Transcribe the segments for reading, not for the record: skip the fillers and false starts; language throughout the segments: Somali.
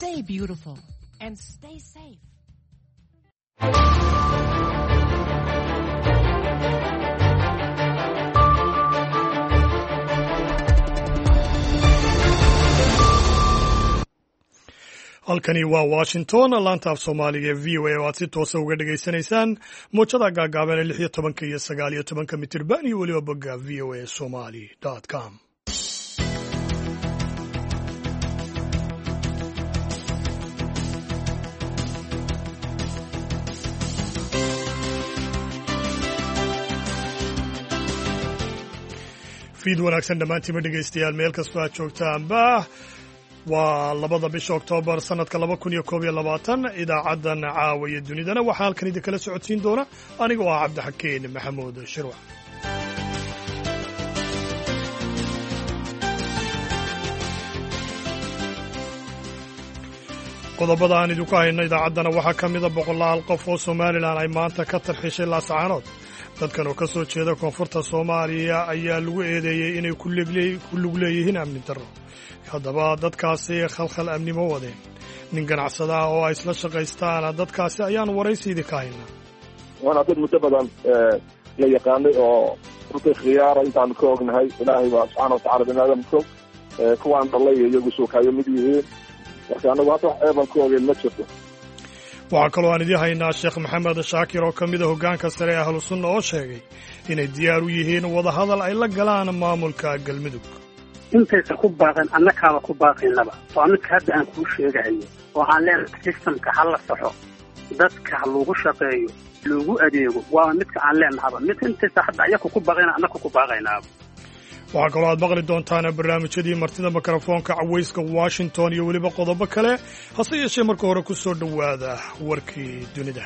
Stay beautiful and stay safe. halkani waa Washington laanta af Soomaaliga ee VOA oo aad si toos ah uga dhageysanaysaan muujada gaagaaban ee 16 iyo 19 mitirban iyo waliba bogga voasomali.com. fiid wanaagsan dhammaantiinba dhegaystayaal meel kastoo aad joogtaanba waa 2 bisha Oktoobar sanadka 2021 idaacaddan caawa iyo dunidana waxaa halkan idinkala socodsiin doona aniga oo ah Cabdixakiin Maxamuud Shirwac. qodobada aan idinku hayno idaacaddana waxaa ka mida 100 qof oo Somaliland ay maanta ka tarxishay Laascaanood. dadkan oo ka soo jeeda koonfurta Soomaaliya ayaa lagu eedeeyay inay ku lug leeyihiin amni darro. haddaba dadkaasi khalkhal amnimo wadeen nin ganacsada ah oo ay isla shaqaystaan dadkaasi ayaan waraysiidii ka haynaa. waana dad muddo badan la yaqaanay oo runtii khiyaara intaanu ka ognahay ilaahay waa subxaana watacaala biniaadamku kuwaan dhalay iyagu suukaayo mid yihiin marka anagu hadda wax eeban ka ogeen ma jirto. waxaa kaloo aan idiin haynaa Sheekh Maxamed Shaakir oo ka mid ah hoggaanka sare ee Ahlu Sunna oo sheegay inay diyaar u yihiin wadahadal ay la galaan maamulka Galmudug. intaysa ku baaqan annakaaba ku baaqaynaba waa midka hadda aan kuu sheegahayo oo aan leenahay systemka ha la saxo dadka ha lagu shaqeeyo lagu adeego waa midka aan leenahaba mid intaysa hadda ayaku ku baaqayna annaka ku baaqaynaaba. waxaa kaloo aad maqli doontaan barnaamijyadii martida mikrofoonka cawayska Washington iyo weliba qodobo kale hase yeeshee marka hore ku soo dhowaada warkii dunida.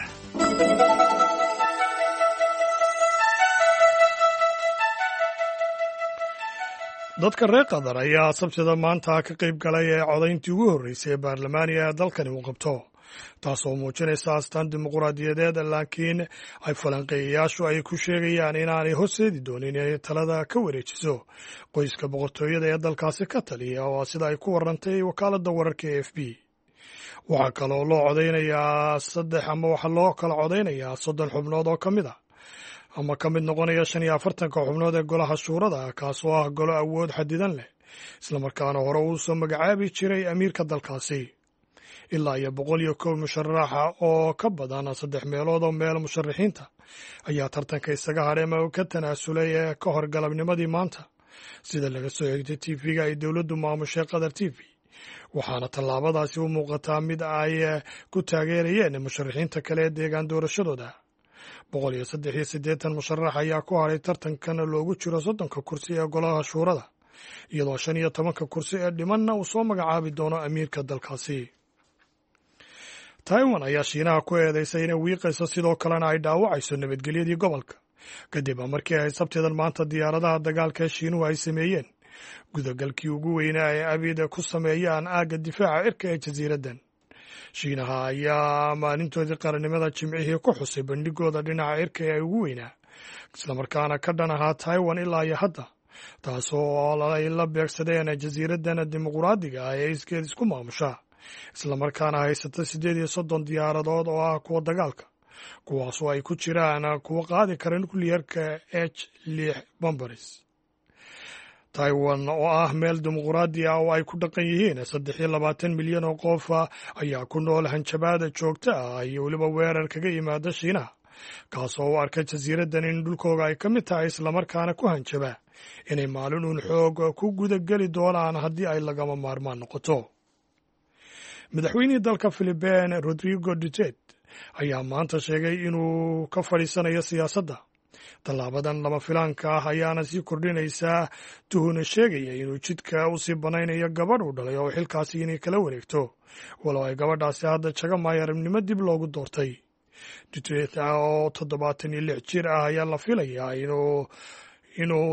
dadka reer Qatar ayaa sabtida maanta ka qayb galay ee codayntii ugu horreysay ee baarlamaaniga ee dalkani uu qabto taasoo muujinaysa astaan dimuqraadiyadeed laakiin ay falanqeeyayaashu ay ku sheegayaan inaanay horseedi doonin inay talada ka wareejiso qoyska boqortooyada ee dalkaasi ka taliya oo sida ay ku warantay wakaaladda wararka ee AFP. waxaa kaloo loo codaynayaa waxaa loo kala codaynayaa 30 xubnood oo ka mid ah ama ka mid noqonaya 45 xubnood ee golaha shuurada kaasoo ah golo awood xadidan leh islamarkaana hore uu soo magacaabi jiray amiirka dalkaasi. ilaa iyo 101 musharaxa oo ka badan 3 meelood oo meel musharaxiinta ayaa tartanka isaga hadhay ama ka tanaasulay ka hor galabnimadii maanta sida laga soo xigtay TV-ga ay dowladdu maamushay Qatar TV. waxaana tallaabadaasi u muuqataa mid ay ku taageerayeen musharaxiinta kale ee deegaan doorashadooda. 183 musharax ayaa ku haray tartankan loogu jiro 30 kursi ee golaha shuurada iyadoo 15 kursi ee dhimanna uu soo magacaabi doono amiirka dalkaasi. Taiwan ayaa Shiinaha ku eedeysay inay wiiqayso sidoo kalena ay dhaawacayso nabadgelyadii gobolka kadib markii ay sabtidan maanta diyaaradaha dagaalka ee Shiinuhu ay sameeyeen gudagalkii ugu weynaa ee abid ku sameeyaan aagga difaaca cirka ee jasiiraddan. Shiinaha ayaa maalintoodii qarannimada Jimcihii ku xusay bandhigooda dhinaca cirka ee ugu weynaa islamarkaana ka dhan ahaa Taiwan ilaa iyo hadda taasoo ay la beegsadeen jasiiraddan dimuqraadiga ah ee iskeed isku maamusha islamarkaana haysata 38 diyaaradood oo ah kuwa dagaalka kuwaasoo ay ku jiraan kuwa qaadi kara nukliyarka H6 bombers. Taiwan oo ah meel dimuqraadi ah oo ay ku dhaqan yihiin 23 milyan oo qof ayaa ku nool hanjabaada joogta ah iyo weliba weerar kaga yimaada Shiinaha kaasoo u arka jasiiraddan in dhulkooga ay ka mid tahay islamarkaana ku hanjaba inay maalin uun xoog ku gudageli doonaan haddii ay lagama maarmaan noqoto. madaxweynihii dalka Philippines Rodrigo Duterte ayaa maanta sheegay inuu ka fadhiisanayo siyaasadda. tallaabadan lama filaanka ah ayaana sii kordhinaysaa tuhuna sheegaya inuu jidka u sii banaynayo gabadh uu dhalay oo xilkaasi inay kala wareegto walow ay gabadhaasi hadda jaga maayaranimo dib loogu doortay. Duterte oo 76 jir ah ayaa la filayaa inuu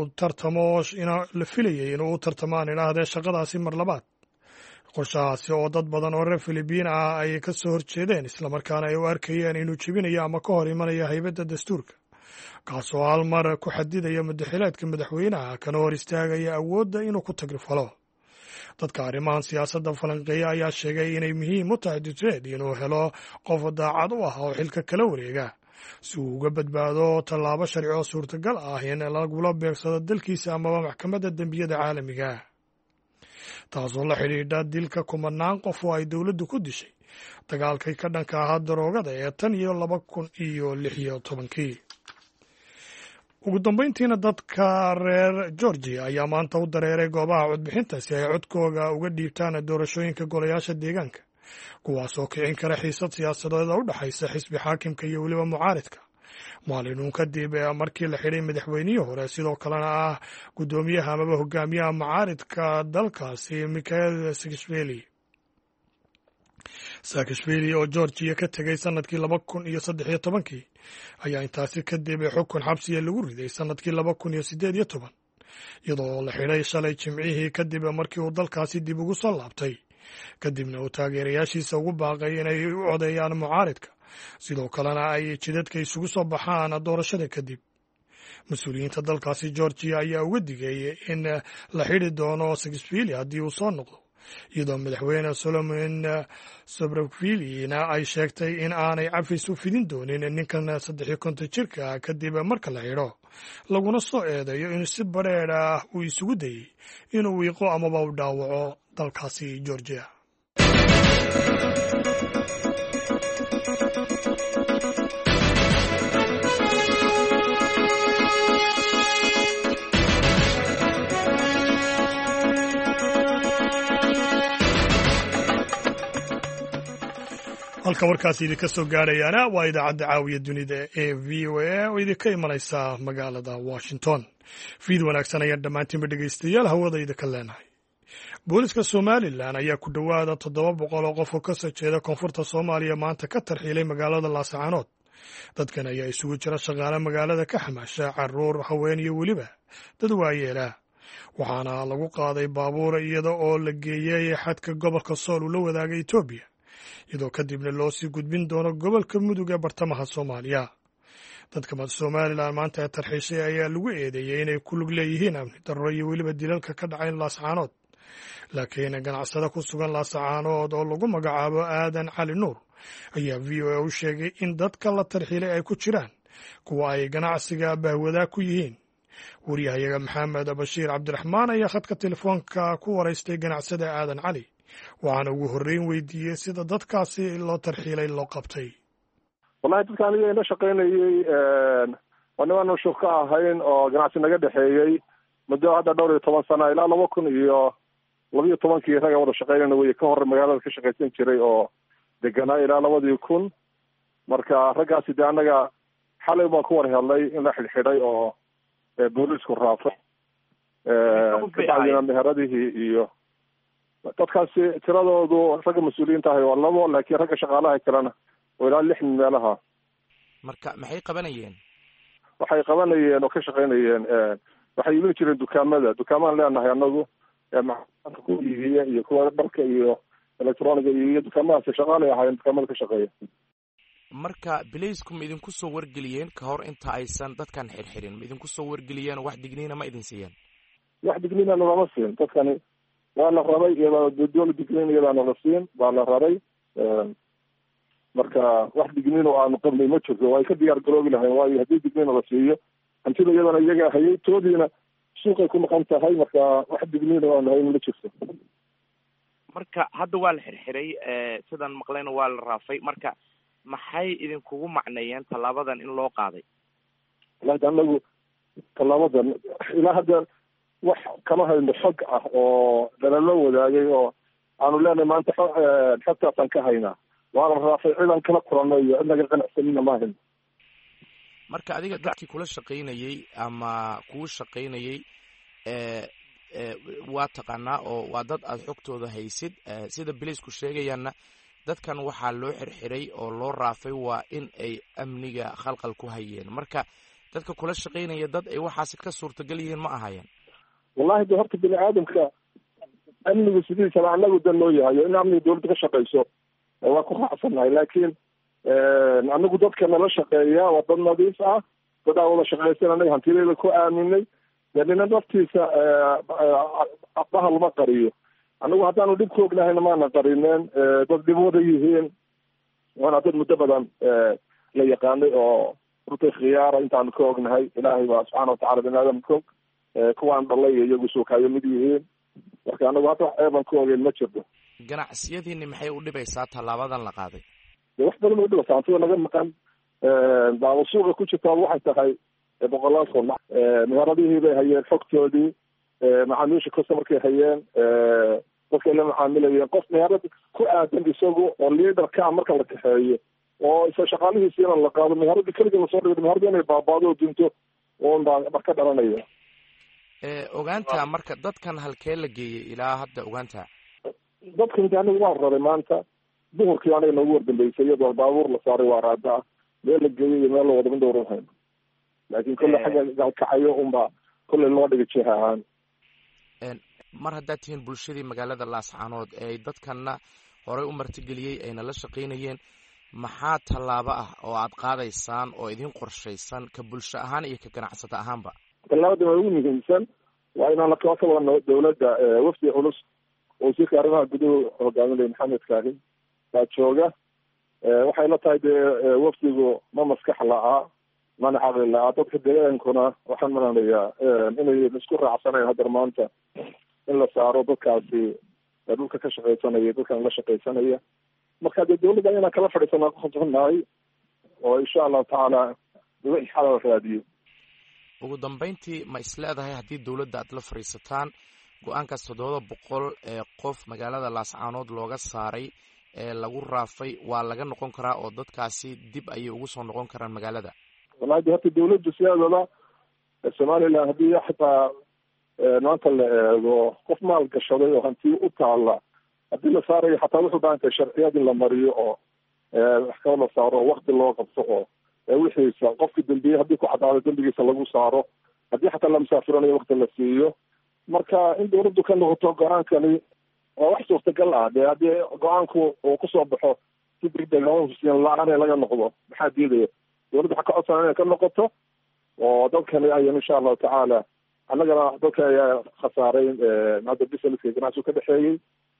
tartamaan idhaahdee shaqadaasi mar labaad. qorshahaasi oo dad badan oo reer Filibiin ah ay ka soo horjeedeen islamarkaana ay u arkayeen inuu jebinayo ama ka hor imanayo haybadda dastuurka kaasoo hal mar ku xadidaya madaxileedka madaxweynaha kana hor istaagaya awoodda inuu ku tagrifalo. dadka arrimahan siyaasadda falanqeeya ayaa sheegay inay muhiim u tahay Duterte inuu helo qof daacad u ah oo xilka kala wareega si uu uga badbaado tallaabo sharci oo suurtagal ah in lagula beegsado dalkiisa amaba maxkamadda dembiyada caalamiga taasoo la xidhiidha dilka kumanaan qof oo ay dowladdu ku dishay dagaalkay ka dhanka ahaa daroogada ee 2016 ugu dambayntiina dadka reer Georgia ayaa maanta u dareeray goobaha codbixinta si ay codkooda uga dhiibtaan doorashooyinka golayaasha deegaanka kuwaas oo kicin kara xiisad siyaasadeed u dhaxaysa xisbi xaakimka iyo weliba mucaaridka maalin kadib markii la xidhay madaxweynihii hore sidoo kalena ah gudoomiyaha amaba hogaamiyaha mucaaridka dalkaasi Mikhail Saakashvili oo Georgia ka tegay sanadkii 2013 ayaa intaasi kadib xukun xabsiga lagu riday sanadkii 2018 iyadoo la xidhay shalay Jimcihii kadib markii uu dalkaasi dib ugu soo laabtay kadibna uu taageerayaashiisa ugu baaqay inay u codeeyaan mucaaridka sidoo kalena ay jidadka isugu soo baxaan doorashada kadib mas-uuliyiinta dalkaasi Georgia ayaa uga digay in la xidhi doono Saakashvili haddii uu soo noqdo iyadoo madaxweyne Solomon Sobrovkilina ay sheegtay in aanay cafis u fidin doonin ninkan 53 jirka kadib marka la xidho laguna soo eedeeyo in si bareer ah uu isugu dayay inuu wiiqo amaba u dhaawaco dalkaasi Georgia. halka warkaasi idinka soo gaarayaana waa idaacadda caawiya dunida ee VOA oo idinka imanaysa magaalada Washington. Fiid wanaagsan ayaan dhammaantiinba dhegaystayaal hawada idinka leenahay. Booliska Somaliland ayaa ku dhowaada 700 oo qof oo ka soo jeeda koonfurta Soomaaliya maanta ka tarxiilay magaalada Laascaanood. dadkan ayaa isugu jira shaqaale magaalada ka xamaasha caruur haween iyo weliba dad waayeela waxaana lagu qaaday baabuur iyada oo la geeyay xadka gobolka Sool ula wadaaga Itoobiya iyadoo kadibna loo sii gudbin doono gobolka Mudug ee bartamaha Soomaaliya. dadka Somaliland maanta tarxiishay ayaa lagu eedeeyay inay ku lug leeyihiin amni darro iyo weliba dilalka ka dhacay Laascaanood, laakiin ganacsada ku sugan Laascaanood oo lagu magacaabo Aadan Cali Nuur ayaa VOA u sheegay in dadka la tarxiilay ay ku jiraan kuwa ay ganacsiga bahwada ku yihiin. wariyahayaga Maxamed Bashiir Cabdiraxmaan ayaa khadka telefoonka ku waraystay ganacsada Aadan Cali waxaana ugu horreyn weydiiyey sida dadkaasi loo tarxiilay loo qabtay. wallahi dadka aniga ina shaqaynayay waanu shaqo ahayn oo ganacsi naga dhaxeeyay muddo hadda 12 sano ilaa 2012 raga wada shaqaynayna way ka hor magaalada ka shaqaysan jiray oo deganaa ilaa 2000 marka raggaasi de anaga xalay baan ku war helay in la xidhay oo boolisku raafay meheradihii iyo dadkaasi tiradoodu ragga mas-uuliyiinta ahay waa 2 laakiin ragga shaqaalaha kalena oo ilaa 6 meelaha. marka maxay qabanayeen? waxay qabanayeen oo ka shaqaynayeen waxay iibin jireen dukaamaan leenahay anagu macnaha ku iibiya iyo kuwa dharka iyo electroniga iyo dukaamadaas shaqaalay ahaayeen dukaamada ka shaqeeya. marka bileysku ma idinku soo wargeliyeen ka hor inta aysan dadkan xirxirin? ma idinku soo wargeliyeen wax digniina ma idin siiyeen? wax digniina lama siin. dadkani waa la rabay iyadoo dowlad digniin iyadoo la siin baa la rabay marka wax digniin oo aanu qabnay ma jirto. way ka diyaar garoobi lahayn waayo haddii digniin la siiyo hantida iyadana iyaga hayay toodiina suuqay ku maqan tahay marka wax digniin oo aanu hayn ma jirto. marka hadda waa la xirxiray sidan maqlayna waa la raafay marka maxay idinkugu macneeyeen tallaabadan in loo qaaday? wallahi anagu tallaabadan ilaa hadda wax kama hayno xog ah oo dhalalo wadaagay oo aanu leenahay maanta xogtaasaan ka haynaa. waa la raafay ciidan kala kulanay iyo inaga qanacsanina maahin. marka adiga dadkii kula shaqaynayay ama kuu shaqaynayay waa taqaanaa oo waa dad aad xogtooda haysid sida bileysku sheegayaanna dadkan waxaa loo xirxiray oo loo raafay waa in ay amniga khalqal ku hayeen. marka dadka kula shaqaynaya dad ay waxaasi ka suurtagal yihiin ma ahayeen? wallahi de horta bini aadamka amnigu sidiisaba anagu dan loo yahayo in amniga dawladda ka shaqayso waa ku raacsannahay laakiin anagu dadka nala shaqeeya waa dad nadiif ah dad aa wada shaqaysan anaga hantideeda ku aaminay nina naftiisa bahal ma qariyo annagu haddaanu dhib ku ognahayna maana qarineen dad dhibooda yihiin waana dad muddo badan la yaqaanay oo runtii khiyaara intaanu ka ognahay ilaahay baa subxaana watacala bini aadam ka og kuwaan dhalay iyo iyagu suukaayo mid yihiin marka anagu hadda wax eeban ka ogeyn ma jirto. ganacsiyadiini maxay u dhibaysaa tallaabadan la qaaday? de wax badan u dhibaysaa, hantida naga maqan daaba suuqa ku jirtaa waxay tahay boqolaal kun. meheradihii bay hayeen xogtoodii, macaamiisha customarkay hayeen, dadkay la macaamilayeen. qof meherad ku aadan isagu oo leaderka marka la kaxeeyo oo isa shaqaalihiisiina la qaado meheradii keliga lasoo dhigo meherada inay baabaado oo dinto oon baa ka dhalanaya. ogaanta marka dadkan halkee la geeyey ilaa hadda ogaanta? dadkan inta anigu waan raray maanta duhurkii aniga noogu wardambeysay iyadoo baabuur la saaray waa raada ah, meel la geeyey iyo meel la wada midowr hayn, laakiin kolle xagga galkacayo unbaa kolle loo dhigay jiha ahaan. mar haddaad tihiin bulshadii magaalada laascaanood ee dadkanna horey u martigeliyey ayna la shaqaynayeen, maxaa tallaabo ah oo aad qaadaysaan oo idin qorshaysan ka bulsho ahaan iyo ka ganacsato ahaanba? tallaabada ugu muhiimsan waa inaan la kaasabano dawladda. wafdi culus oo wasiirka arrimaha guduhu hogaaminaya maxamed kaahin baa jooga. waxay la tahay dee wafdigu ma maskax la-a mana caqli la-a. dadka deegaankuna waxaan malanayaa inay isku raacsanayn haddar maanta in la saaro dadkaasi dhulka ka shaqaysanaya, dadkan la shaqaysanaya. marka dee dawladda inaan kala fadhiisana kukhasbannahay oo insha allahu tacaala wixii xalal raadiyo. ugu dambeyntii ma isleedahay haddii dawladda aad la fadhiisataan go-aankaas 700 ee qof magaalada laascaanood looga saaray ee lagu raafay waa laga noqon karaa oo dadkaasi dib ayay ugu soo noqon karaan magaalada? wallahi horta dawladdu sideedaba somaliland haddii xataa maanta la eego qof maal gashaday oo hanti u taala haddii la saarayo xataa wuxuu baahan tahay sharciyad in la mariyo oo wax kaba la saaro oo wakti loo qabto oo wixiisa qofkii dambiye haddii ku caddaado dambigiisa lagu saaro, haddii xataa la musaafiranayo wakti la siiyo. marka in dawladdu ka noqoto go-aankani waa wax suurtagal ah. dee haddii go-aanku uu kusoo baxo si degdeg siin la-aan laga noqdo maxaa diidaya? dawladdu waxaa ka codsan inay ka noqoto oo dadkani ayan insha allahu tacaala annagana dadka ayaa khasaaray hadda businesska ganacsigu ka dhexeeyey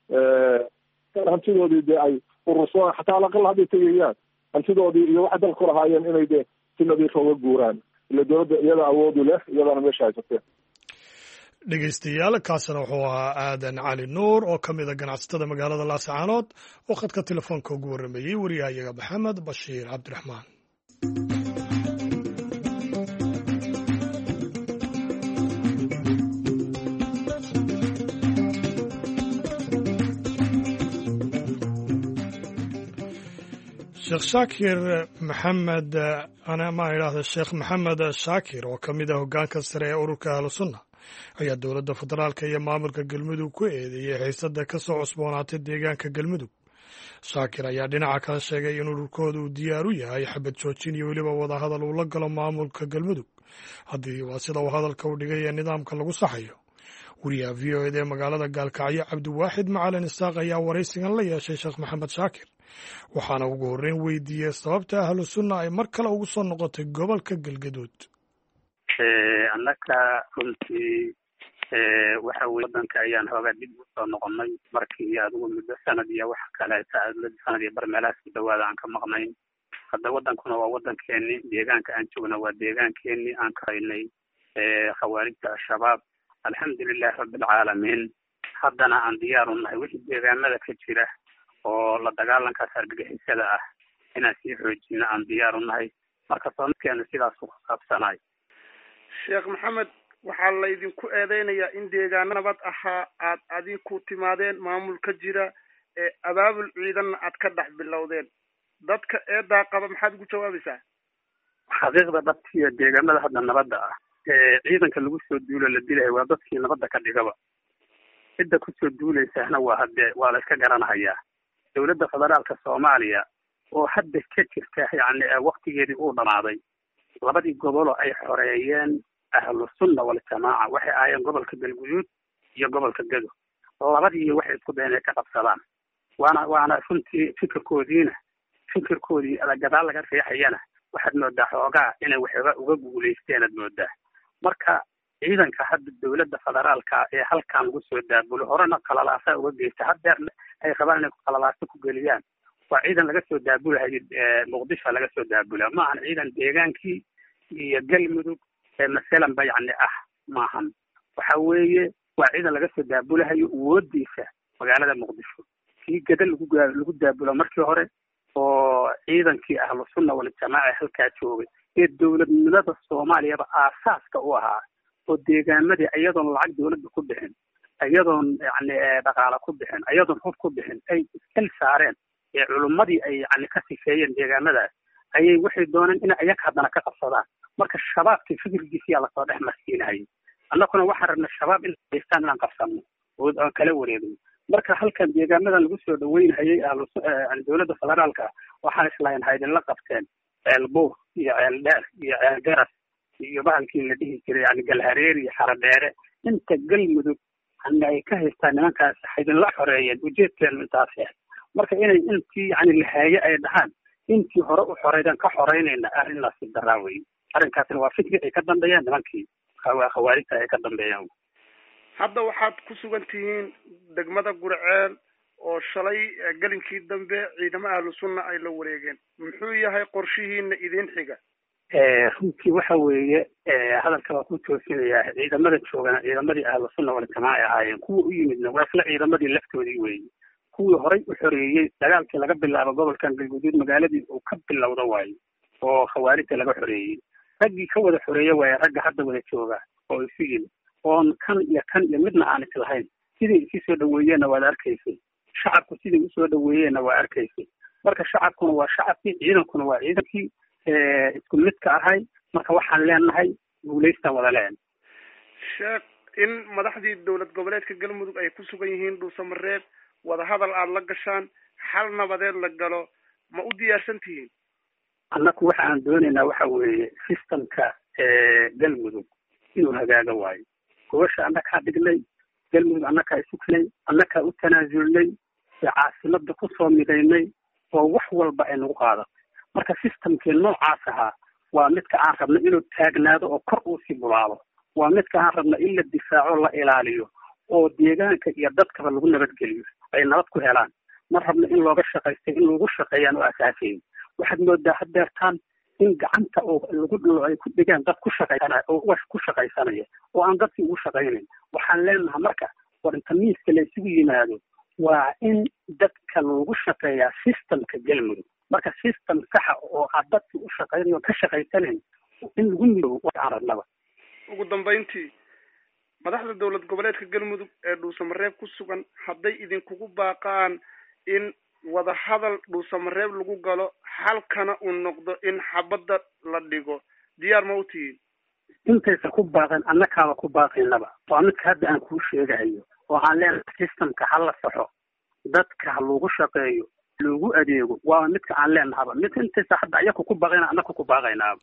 hantidoodii dee ay urursadaan xataa alaqal hadday tegayaan hantidoodii iyo waxay dalka ku lahaayeen inay dee si nadiifa uga guuraan. ila dawladda iyada awoodu leh, iyadana meesha haysatee. dhegeystayaal kaasina wuxuu ahaa aadan cali nuur oo ka mid a ganacsatada magaalada laascaanood oo khadka telefoonka ugu warrameeyey wariyahayaga maxamed bashiir cabdiraxmaan. sheekh shaakir maxamed sheekh maxamed shaakir oo ka mid ah hoggaanka sare ee ururka ahlusunna ayaa dowladda federaalka iyo maamulka galmudug ku eedeeyey xiisada ka soo cusboonaatay deegaanka galmudug. shaakir ayaa dhinaca kale sheegay in ururkooda uu diyaar u yahay xabad joojin iyo weliba wadahadal uu la galo maamulka galmudug haddii waa sida uu hadalka u dhigay ee nidaamka lagu saxayo. wariyaha v o ed ee magaalada gaalkacyo cabdiwaaxid macalin isaaq ayaa waraysigan la yeeshay sheekh maxamed shaakir waxaana ugu horreyn weydiiyey sababta ahlu sunna ay mar kale ugu soo noqotay gobolka galgaduud. annaka runtii waxa weye wadanka ayaan hoogaa dib usoo noqonay markii adigu muddo sanad iyo wax kaleeta sanad iyo bar meelahaas ku dhawaada aan ka maqnayn. hadda wadankuna waa wadankeeni, deegaanka aan joogna waa deegaankeeni aan ka haynay khawaarijta al-shabaab. alxamdulilahi rabbilcaalamiin. haddana aan diyaar u nahay wixii deegaanada ka jira oo la dagaalankaas argagixisada ah inaan sii xoojino aan diyaar u nahay. marka soomkeena sidaas ku saabsanaay. sheekh maxamed, waxaa laydinku eedeynayaa in deegaano nabad ahaa aad adinku timaadeen maamul ka jira abaabul ciidanna aad ka dhex bilowdeen. dadka eedaa qaba maxaad ugu jawaabaysaa? xaqiiqda dhabtiiyo deegaanada hadda nabadda ah ciidanka lagu soo duulo la dilahay waa dadkii nabadda ka dhigaba. cidda kusoo duulaysaana waa la iska garanahayaa. dawladda federaalka soomaaliya oo hadda ka jirta yani waktigeedii uu dhamaaday, 2 goboloo ay xoreeyeen ahlu sunna waljamaaca waxay ahaayeen gobolka galguduud iyo gobolka gado. 2 waxay isku dayeen inay ka qabsadaan. waana runtii fikirkoodii gadaal laga riixayana waxaad moodaa xoogaa inay waxooga uga guulaysteen aad moodaa. marka ciidanka hadda dowladda federaalka ee halkan lagu soo daabulo horena qalalaasa uga geysta haddeerna ay rabaan inay qalalaasa ku geliyaan waa ciidan laga soo daabulahayo muqdisho laga soo daabula ma ahan ciidan deegaankii iyo galmudug masalan ba yacni maahan waxa weeye waa ciidan laga soo daabulahayo awoodiisa magaalada muqdisho kii gada lagu daabulo markii hore oo ciidankii ahlu sunna wal jamaaca halkaa joogay ee dowladnimada soomaaliyaba aasaaska u ahaa oo deegaamadii iyadoon lacag dowladda ku bixin iyadoon yacni dhaqaale ku bixin iyadoon hub ku bixin ay iskal saareen ee culummadii ay yacni ka sifeeyeen deegaamadaas ayay waxay dooneen in ayaga haddana ka qabsadaan marka shabaabkii fikirkiisiyaa lasoo dhex marsiinahayay annaguna waxaan rabnay shabaab in haystaan inaan qabsanno oo aan kala wareegno marka halkan deegaamadan lagu soo dhaweynhayay dowladda federaalka waxaan islahayn haydinla qabteen ceelbuur iyo ceeldheer iyo ceelgaras iyo bahalkii la dhihi jiray yani galhareer iyo xaradheere inta galmudug ana ay ka haystaan nimankaas haydinla xoreeyeen ujeedkeenu intaas yahay marka inay intii yani lahaaye ay dhahaan intii hore u xoreydaan ka xoreynayna arrinlaasi daraa wey arrinkaasna waa fikri ay ka dambeeyaan nimankii khawaarijta ay ka dambeeyaan hadda waxaad ku sugan tihiin degmada Gurceel oo shalay galinkii dambe ciidamo ahlu sunna ay la wareegeen muxuu yahay qorshihiina idin xiga runtii waxa weeye hadalka waa ku toosinayaa ciidamada joogana ciidamadii ahlu sunna wal jamaaca ahaayeen kuwa u yimidna waa isla ciidamadii laftoodii weeye kuwii horay u xoreeyey dagaalkii laga bilaabo gobolkan galguduud magaaladii uu ka bilowda waayo oo khawaarijta laga xoreeyey raggii ka wada xoreeya waaye ragga hadda wada jooga oo isu yimid oon kan iyo midna aan islahayn sidai isii soo dhaweeyeenna waad arkaysay shacabku sidai usoo dhaweeyeenna waa arkaysay marka shacabkuna waa shacabkii ciidankuna waa ciidankii isku midka ahay marka waxaan leenahay guulaystaan wada leen sheekh in madaxdii dowlad goboleedka galmudug ay ku sugan yihiin dhuusamareeb wadahadal aada la gashaan xal nabadeed la galo ma u diyaarsan tihiin annaku waxa aan doonaynaa waxa weeye systemka galmudug inuu hagaaga waayo gobasha annakaa dhignay galmudug annakaa isugnay annakaa u tanaasulnay caasimada kusoo midaynay oo wax walba ay nagu qaadato marka systemkii noocaas ahaa waa midka aan rabna inuu taagnaado oo kor uu sii bulaalo waa midka aan rabna in la difaaco la ilaaliyo oo deegaanka iyo dadkaba lagu nabadgeliyo ay nabad ku helaan ma rabna in looga shaqaystay in lagu shaqeeyaan oo asaasayn waxaad moodaa haddeertaan in gacanta oo lagu ay ku dhigaan dad ku shaqaysanaya oo wax ku shaqaysanaya oo aan dadkii ugu shaqaynayn waxaan leenahay marka war inta miiska la isugu yimaado waa in dadka lagu shaqeeyaa systemka galmudug marka system saxa oo aad dadkii u shaqaynayo ka shaqaysanayn in lagu midoobo waxaan rabnaba ugu dambayntii madaxda dowlad goboleedka galmudug ee dhuusamareeb ku sugan hadday idinkugu baaqaan in wadahadal dhuusamareeb lagu galo xalkana uu noqdo in xabadda la dhigo diyaar ma u tihiin intaysa ku baaqeen annakaaba ku baaqaynaba waa midka hadda aan kuu sheegahayo oo aan leenahay systemka ha la saxo dadka ha lagu shaqeeyo lagu adeego waa midka aan leenahaba mid intaysa hadda ayaku ku baaqayna annaku ku baaqaynaaba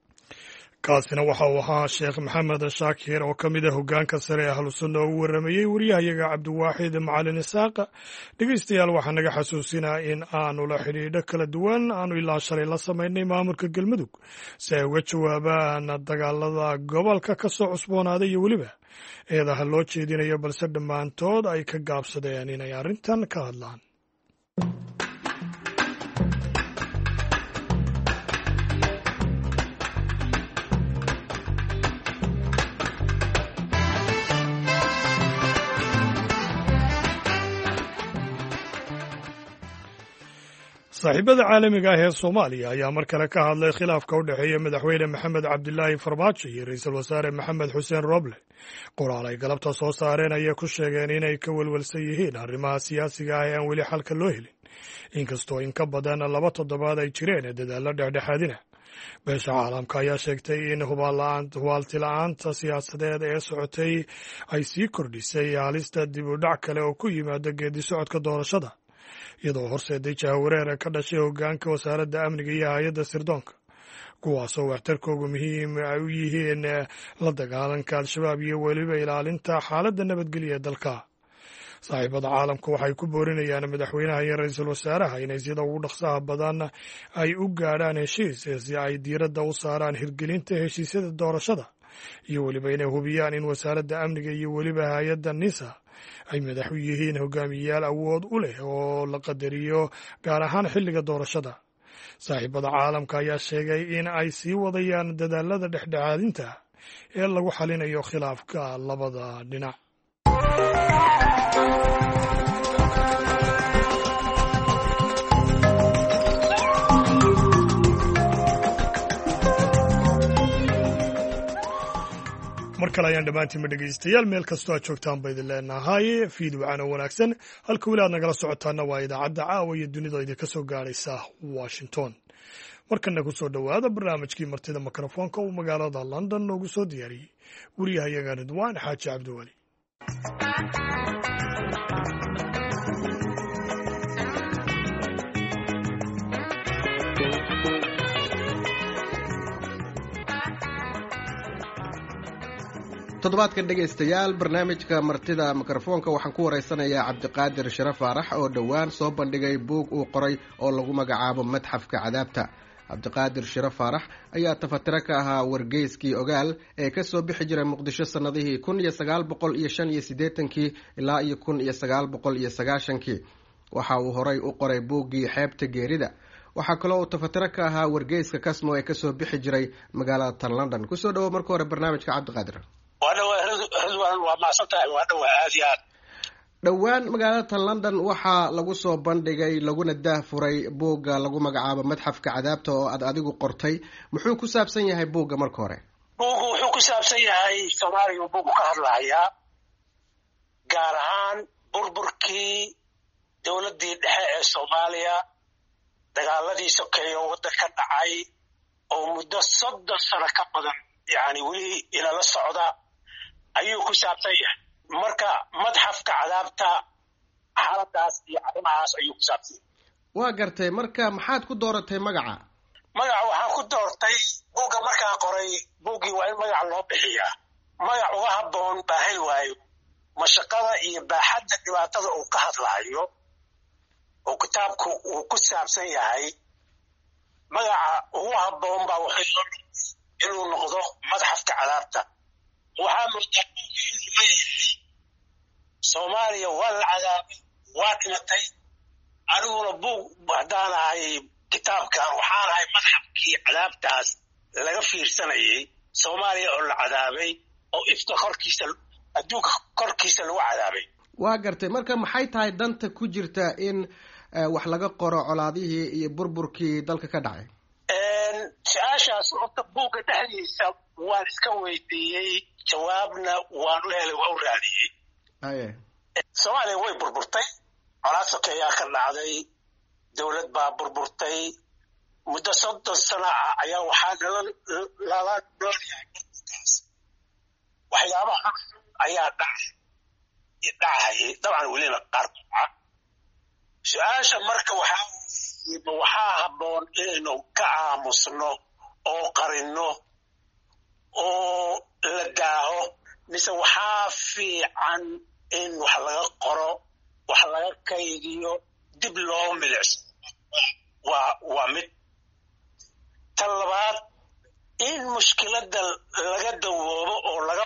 kaasina waxa uu ahaa sheekh maxamed shaakir oo ka mid ah hoggaanka sare ee ahlu sunna oo u warramayey wariyahayaga cabdiwaaxid macalin isaaqa dhegaystayaal waxaa naga xasuusinaa in aanu la xidhiidho kala duwan aanu ilaa shalay la samaynay maamulka galmudug si ay uga jawaabaan dagaalada gobolka ka soo cusboonaaday iyo weliba eedaha loo jeedinayo balse dhammaantood ay ka gaabsadeen inay arrintan ka hadlaan saaxiibada caalamiga ah ee soomaaliya ayaa mar kale ka hadlay khilaafka u dhexeeya madaxweyne maxamed cabdilaahi farmaajo iyo ra-iisul wasaare maxamed xuseen roble qoraal ay galabta soo saareen ayay ku sheegeen inay ka welwelsan yihiin arrimaha siyaasiga ah ee aan weli xalka loo helin inkastoo in ka badan 2 toddobaad ay jireen dadaallo dhexdhexaadina beesha caalamka ayaa sheegtay in hubaalti-la-aanta siyaasadeed ee socotay ay sii kordhisay halista dib u dhac kale oo ku yimaada geedi socodka doorashada iyadoo horseeday jahawareer ka dhashay hoggaanka wasaaradda amniga iyo hay-adda sirdoonka kuwaasoo waxtarkoogu muhiim ay u yihiin la dagaalanka al-shabaab iyo weliba ilaalinta xaaladda nabadgelya ee dalka saaxiibada caalamku waxay ku boorinayaan madaxweynaha iyo ra-iisul wasaaraha inay sida ugu dhaqsaha badan ay u gaadhaan heshiis si ay diiradda u saaraan hirgelinta heshiisyada doorashada iyo weliba inay hubiyaan in wasaaradda amniga iyo weliba hay-adda nisa ay madax u yihiin hogaamiyeyaal awood u leh oo la qadariyo gaar ahaan xilliga doorashada. saaxiibada caalamka ayaa sheegay in ay sii wadayaan dadaalada dhexdhexaadinta ee lagu xalinayo khilaafka labada dhinac. mar kale ayaan dhammaantiinba dhegaystayaal meel kastoo aad joogtaan ba idin leenahay fiid wacana wanaagsan. halka weli aad nagala socotaana waa idaacadda caawa iyo dunida idinka soo gaadhaysa Washington. markana ku soo dhowaada barnaamijkii martida mikrofoonka uu magaalada London noogu soo diyaariyey wariyahayaga Ridwaan Xaaji Cabdiwali. toddobaadkan dhegaystayaal barnaamijka martida mikrofoonka waxaan ku waraysanayaa cabdiqaadir shire faarax oo dhowaan soo bandhigay buug uu qoray oo lagu magacaabo madxafka cadaabta. cabdiqaadir shire faarax ayaa tafatiro ka ahaa wargeyskii ogaal ee kasoo bixi jiray muqdisho sanadihii 1985 ilaa 1990. waxa uu horay u qoray buuggii xeebta geerida. waxaa kaloo uu tafatiro ka ahaa wargeyska kasmo ee kasoo bixi jiray magaalada tan London. kusoo dhawo marka hore barnaamijka cabdiqaadir. dhowaan magaalada tan London waxaa lagu soo bandhigay laguna daahfuray buugga lagu magacaabo madxafka cadaabta oo aad adigu qortay. muxuu ku saabsan yahay buugga marka hore? buuggu wuxuu ku saabsan yahay Soomaaliya. buuggu ka hadlayaa gaar ahaan burburkii dowladdii dhexe ee Soomaaliya, dagaaladii sokeeye oo waddanka dhacay oo muddo 30 sano ka badan weli ilala socda ayuu ku saabsan yahay. marka madxafka cadaabta xaaladaas iyo arrimahaas ayuu ku saabsan yahay. waa gartay. marka maxaad ku dooratay magaca? waxaan ku doortay buugga markaan qoray buuggii waa in magac loo bixiyaa. magac uga habboon baahay waayo mashaqada iyo baaxadda dhibaatada uu ka hadlaayo oo kitaabku uu ku saabsan yahay. magaca ugu habboon baa wuxuu inuu noqdo madxafka cadaabta. waxaa moodaa inuu leeyahay Soomaaliya waa la cadaabay, waa dhimatay. aniguna buug haddaan ahay kitaabkan waxaan ahay madxafkii cadaabtaas laga fiirsanayay. Soomaaliya oo la cadaabay oo ifka korkiisa adduunka korkiisa lagu cadaabay. waa gartay. marka maxay tahay danta ku jirta in wax laga qoro colaadihii iyo burburkii dalka ka dhacay? su-aashaas horta buugga dhexdiisa waan iska weydiiyey, jawaabna waan u helay, waa u raadiyey. Soomaaliya way burburtay, colaad sokeeyaa ka dhacday, dowlad baa burburtay. muddo 30 sano ah ayaa waxaa lala noolyahay dadkaas. waxyaabaha ayaa dhacayay dabcan welina qaar dhaca. su-aasha marka waxaa habboon inaynu ka aamusno oo qarino oo la daaho, mise waxaa fiican in wax laga qoro, wax laga kaydiyo, dib loo milicso. waa mid. tan labaad, in mushkiladda laga dawoobo oo laga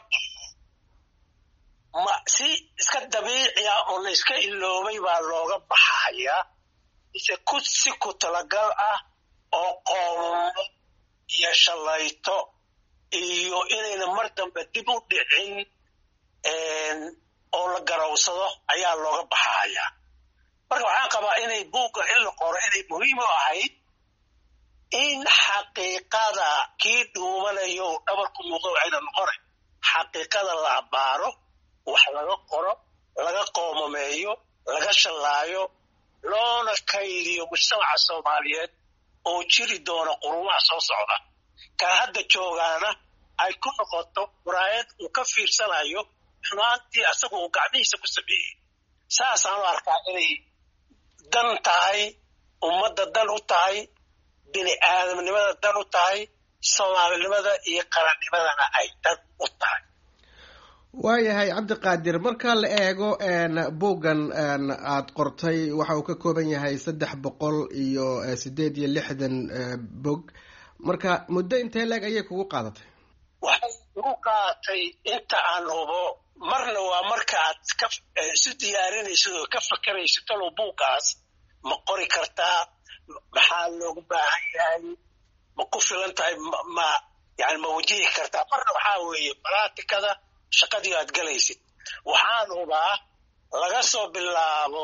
si iska dabiici ah oo la iska iloobay baa looga baxayaa, mise si ku talagal ah oo qoomo iyo shalayto iyo inayna mar dambe dib u dhicin oo la garawsado ayaa looga baxayaa. marka waxaan qabaa inay buugga in la qoro inay muhiim u ahayd in xaqiiqada kii dhuumanayo dhabarku muuqdo waxayna noqonay xaqiiqada la abaaro, wax laga qoro, laga qoomameeyo, laga shallaayo, loona kaydiyo mujtamaca Soomaaliyeed oo jiri doona qurumaha soo socda. kan hadda joogaana ay ku noqoto muraayad uu ka fiirsanayo xumaantii asagu uu gacmihiisa ku sameeyey. saasaan u arkaa inay dan tahay, ummadda dan u tahay, bini aadamnimada dan u tahay, Soomaalinimada iyo qarannimadana ay dan u tahay. waayahay cabdiqaadir, marka la eego buuggan aad qortay waxa uu ka kooban yahay 368 bog. marka muddo intee leeg ayay kugu qaadatay? ugu qaatay inta aan hubo marna waa marka aad isu diyaarinaysid oo ka fakaraysid talow buuggaas ma qori kartaa maxaa loogu baahan yahay ma ku filan tahay ma wajihi kartaa marna waxaa weeye balaatikada shaqadii aad galaysid waxaan hubaa laga soo bilaabo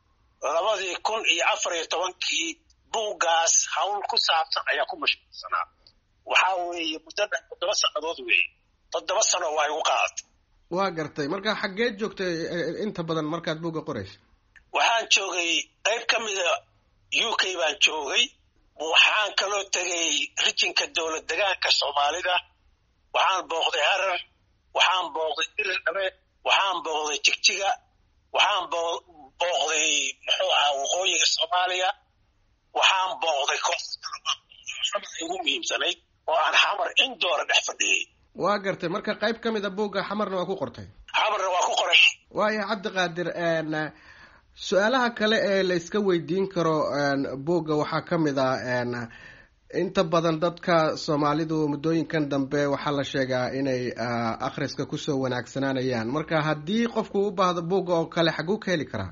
2014 buuggaas hawl ku saabsan ayaa ku mashquulsanaa waxaa weeye muddada 7 sannadood weeye 7 sano waa igu qaadatay waa gartay marka xaggeed joogtay inta badan markaad buugga qoraysa waxaan joogay qayb ka mida UK baan joogay waxaan kaloo tegay rijinka dowlad degaanka Soomaalida waxaan booqday Harar waxaan booqday Hirshabe waxaan booqday Jigjiga waxaan booqday muxuu ahaa waqooyiga Soomaaliya waxaan booqday koonfurta ugu muhiimsanayd oo aan xamar indoor dhex fadhiyay waa gartay marka qayb ka mid ah buugga xamarna waa ku qortay xamarna waa ku qoray waayo Cabdiqaadir su-aalaha kale ee la iska weydiin karo buugga waxaa ka mid ah inta badan dadka Soomaalidu muddooyinkan dambe waxaa la sheegaa inay akhriska kusoo wanaagsanaanayaan marka haddii qofku u baahdo buugga oo kale xaguu ka heli karaa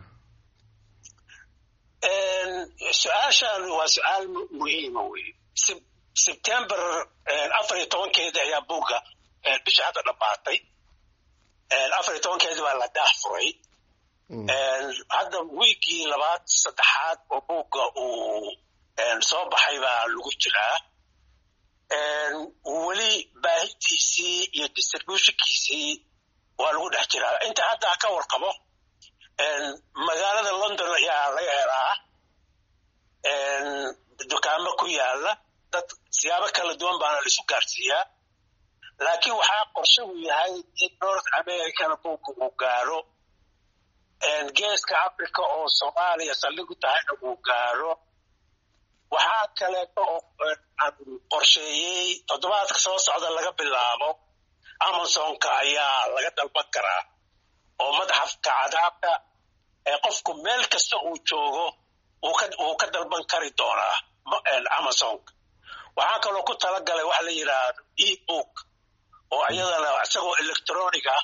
su-aashan waa su-aal muhiima wey September 14 ayaa buugga bisha hadda dhammaatay 14 baa la daahfuray hadda wiigii 2-3 oo buugga uu soo baxay baa lagu jiraa weli baahintiisii iyo distributionkiisii waa lagu dhex jiraa inta hadda ka warqabo magaalada London ayaa laga helaa dukaamo ku yaala dad siyaabo kala duwan baana la isu gaarsiiyaa laakiin waxaa qorshe u yahay in North America buugga uu gaaro geeska Africa oo Soomaaliya saldhig u tahayna uu gaaro waxaa kaleeto oo aan qorsheeyey toddobaadka soo socda laga bilaabo Amazonka ayaa laga dalban karaa oo madxafka cadaabta qofku meel kasta uu joogo uu ka dalban kari doonaa Amazonka waxaa kaloo ku talagalay wax la yiraahdo e-book oo ayadana isagoo electronic ah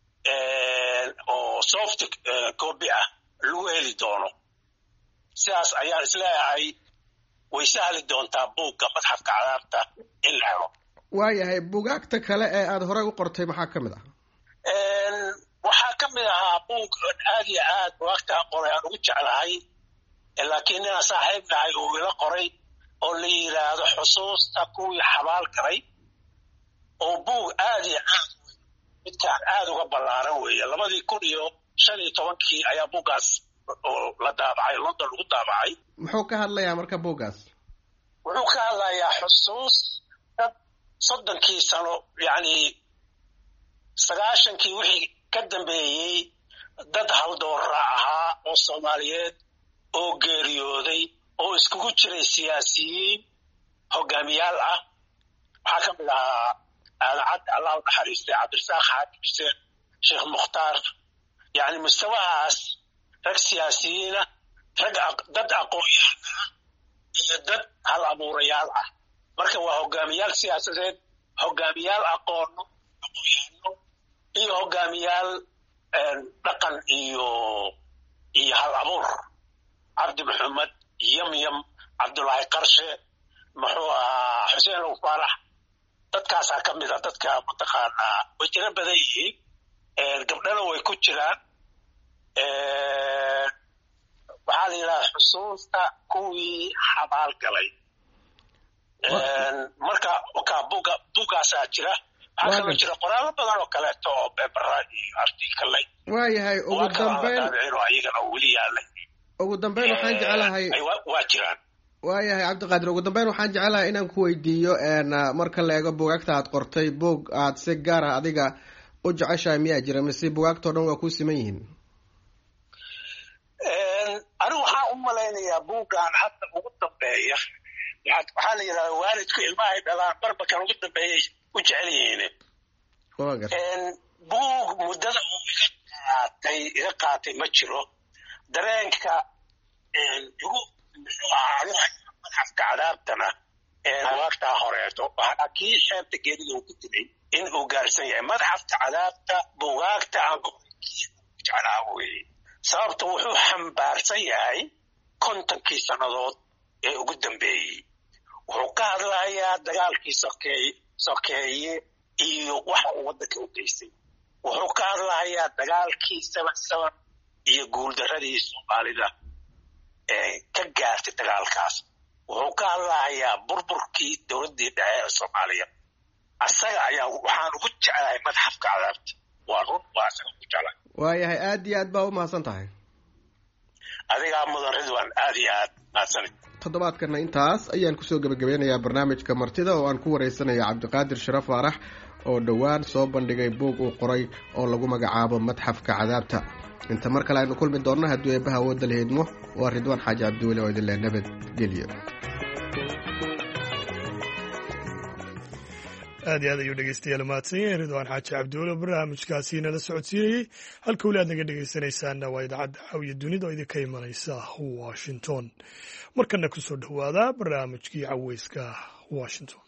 oo soft copy ah lagu heli doono sidaas ayaan isleeyahay way sahli doontaa buugga madxafka cadaabta in la helo waayahay buugaagta kale ee aad horey u qortay maxaa ka mid ah waxaa ka mid ahaa buug aad iyo aad buugaagta qoray aan ugu jeclahay laakiin inaan saaxiib nahay uu ila qoray oo la yiraahdo xusuusta kuwii xabaal galay oo buug aad iyo aad midkaan aad uga ballaaran weeye 2015 ayaa buuggaas oo la daabacay London lagu daabacay muxuu ka hadlayaa marka buuggaas wuxuu ka hadlayaa xusuus dad 30 sano 90kii wixii ka dambeeyey dad haldoora ahaa oo Soomaaliyeed oo geeriyooday oo iskugu jiray siyaasiyiin hogaamiyaal ah waxaa ka mid ahaa aadacad Allah u naxariistay Cabdirasaaq Xaaji Xuseen Sheekh Mukhtaar mustawahaas rag siyaasiyiina dad aqoon-yahan ah iyo dad hal abuurayaal ah marka waa hogaamiyaal siyaasadeed hogaamiyaal aqoonyahano iyo hogaamiyaal dhaqan iyo hal abuur Cabdi Maxamed Yamyam Cabdullaahi Qarshe muxuu ahaa Xuseen Faarax dadkaasaa ka mid ah dadka mataqaanaa way tiro badan yihiin gabdhana way ku jiraan waxaa la yidhaha xusuusta kuwii xabaal galay marka buuggaasaa jira waxaa kaloo jira qoraallo badan oo kaleeto oo beebara iyo artikalay waayahay ugu dambeyn ayagana weli yaalay ugu dambeyn waxaan jecelahay waa jiraan waayahay Cabdiqaadir ugu dambeyn waxaan jecelahay inaan ku weydiiyo marka la eego buugaagta aad qortay buug aad si gaar ah adiga u jeceshahay miyaa jira mise buugaagtoo dhan waa ku siman yihiin anigu waxaan u malaynayaa buuggaan hadda ugu dambeeya waxaa la yidhahda waalidku ilmahay dhalaan barbakan ugu dambeeyay u jecel yihiin buug muddada uu iga qaatay ma jiro dareenka igu muxuu ahaa madxafka cadaabtana buugaagtaa horeeto laakiin kii xeebta geerida uu ku dilay in uu gaarsan yahay madxafka cadaabta bugaagta aan jeclaa weeye sababta wuxuu xambaarsan yahay 50 sannadood ee ugu dambeeyey wuxuu ka hadlayaa dagaalkii sokeeye iyo waxa uu waddanka u geystay wuxuu ka hadlayaa dagaalkii 77 iyo guuldaradii Soomaalida ee ka gaartay dagaalkaas wuxuu ka hadlayaa burburkii dowladdii dhexe ee Soomaaliya asaga ayaa waxaan ugu jeclahay madxafka cadaabta waa run waa asaga ugu jeclahay waayahay aad iyo aad baa u mahadsan tahay adigaa mudan Ridwaan aad iyo aad mahadsanid toddobaadkana intaas ayaan kusoo gabagabeynayaa barnaamijka martida oo aan ku wareysanaya cabdiqaadir Shiraf Faarax oo dhowaan soo bandhigay buug uu qoray oo lagu magacaabo madxafka cadaabta inta mar kale aynu kulmi doonno haddii eebbaha awoodda lahaydmo waa Ridwaan Xaaji Cabdiweli oo idin leh nabadgelyo aad iyo aad ayuu dhegeystayaal mahadsan yahay Ridwaan Xaaji Cabdiweli oo barnaamijkaasi nala socodsiinayey halka weli aad naga dhegeysanaysaana waa idaacadda Caawiya Dunida oo idinka imanaysa Washington markana ku soo dhowaada barnaamijkii caweyska Washington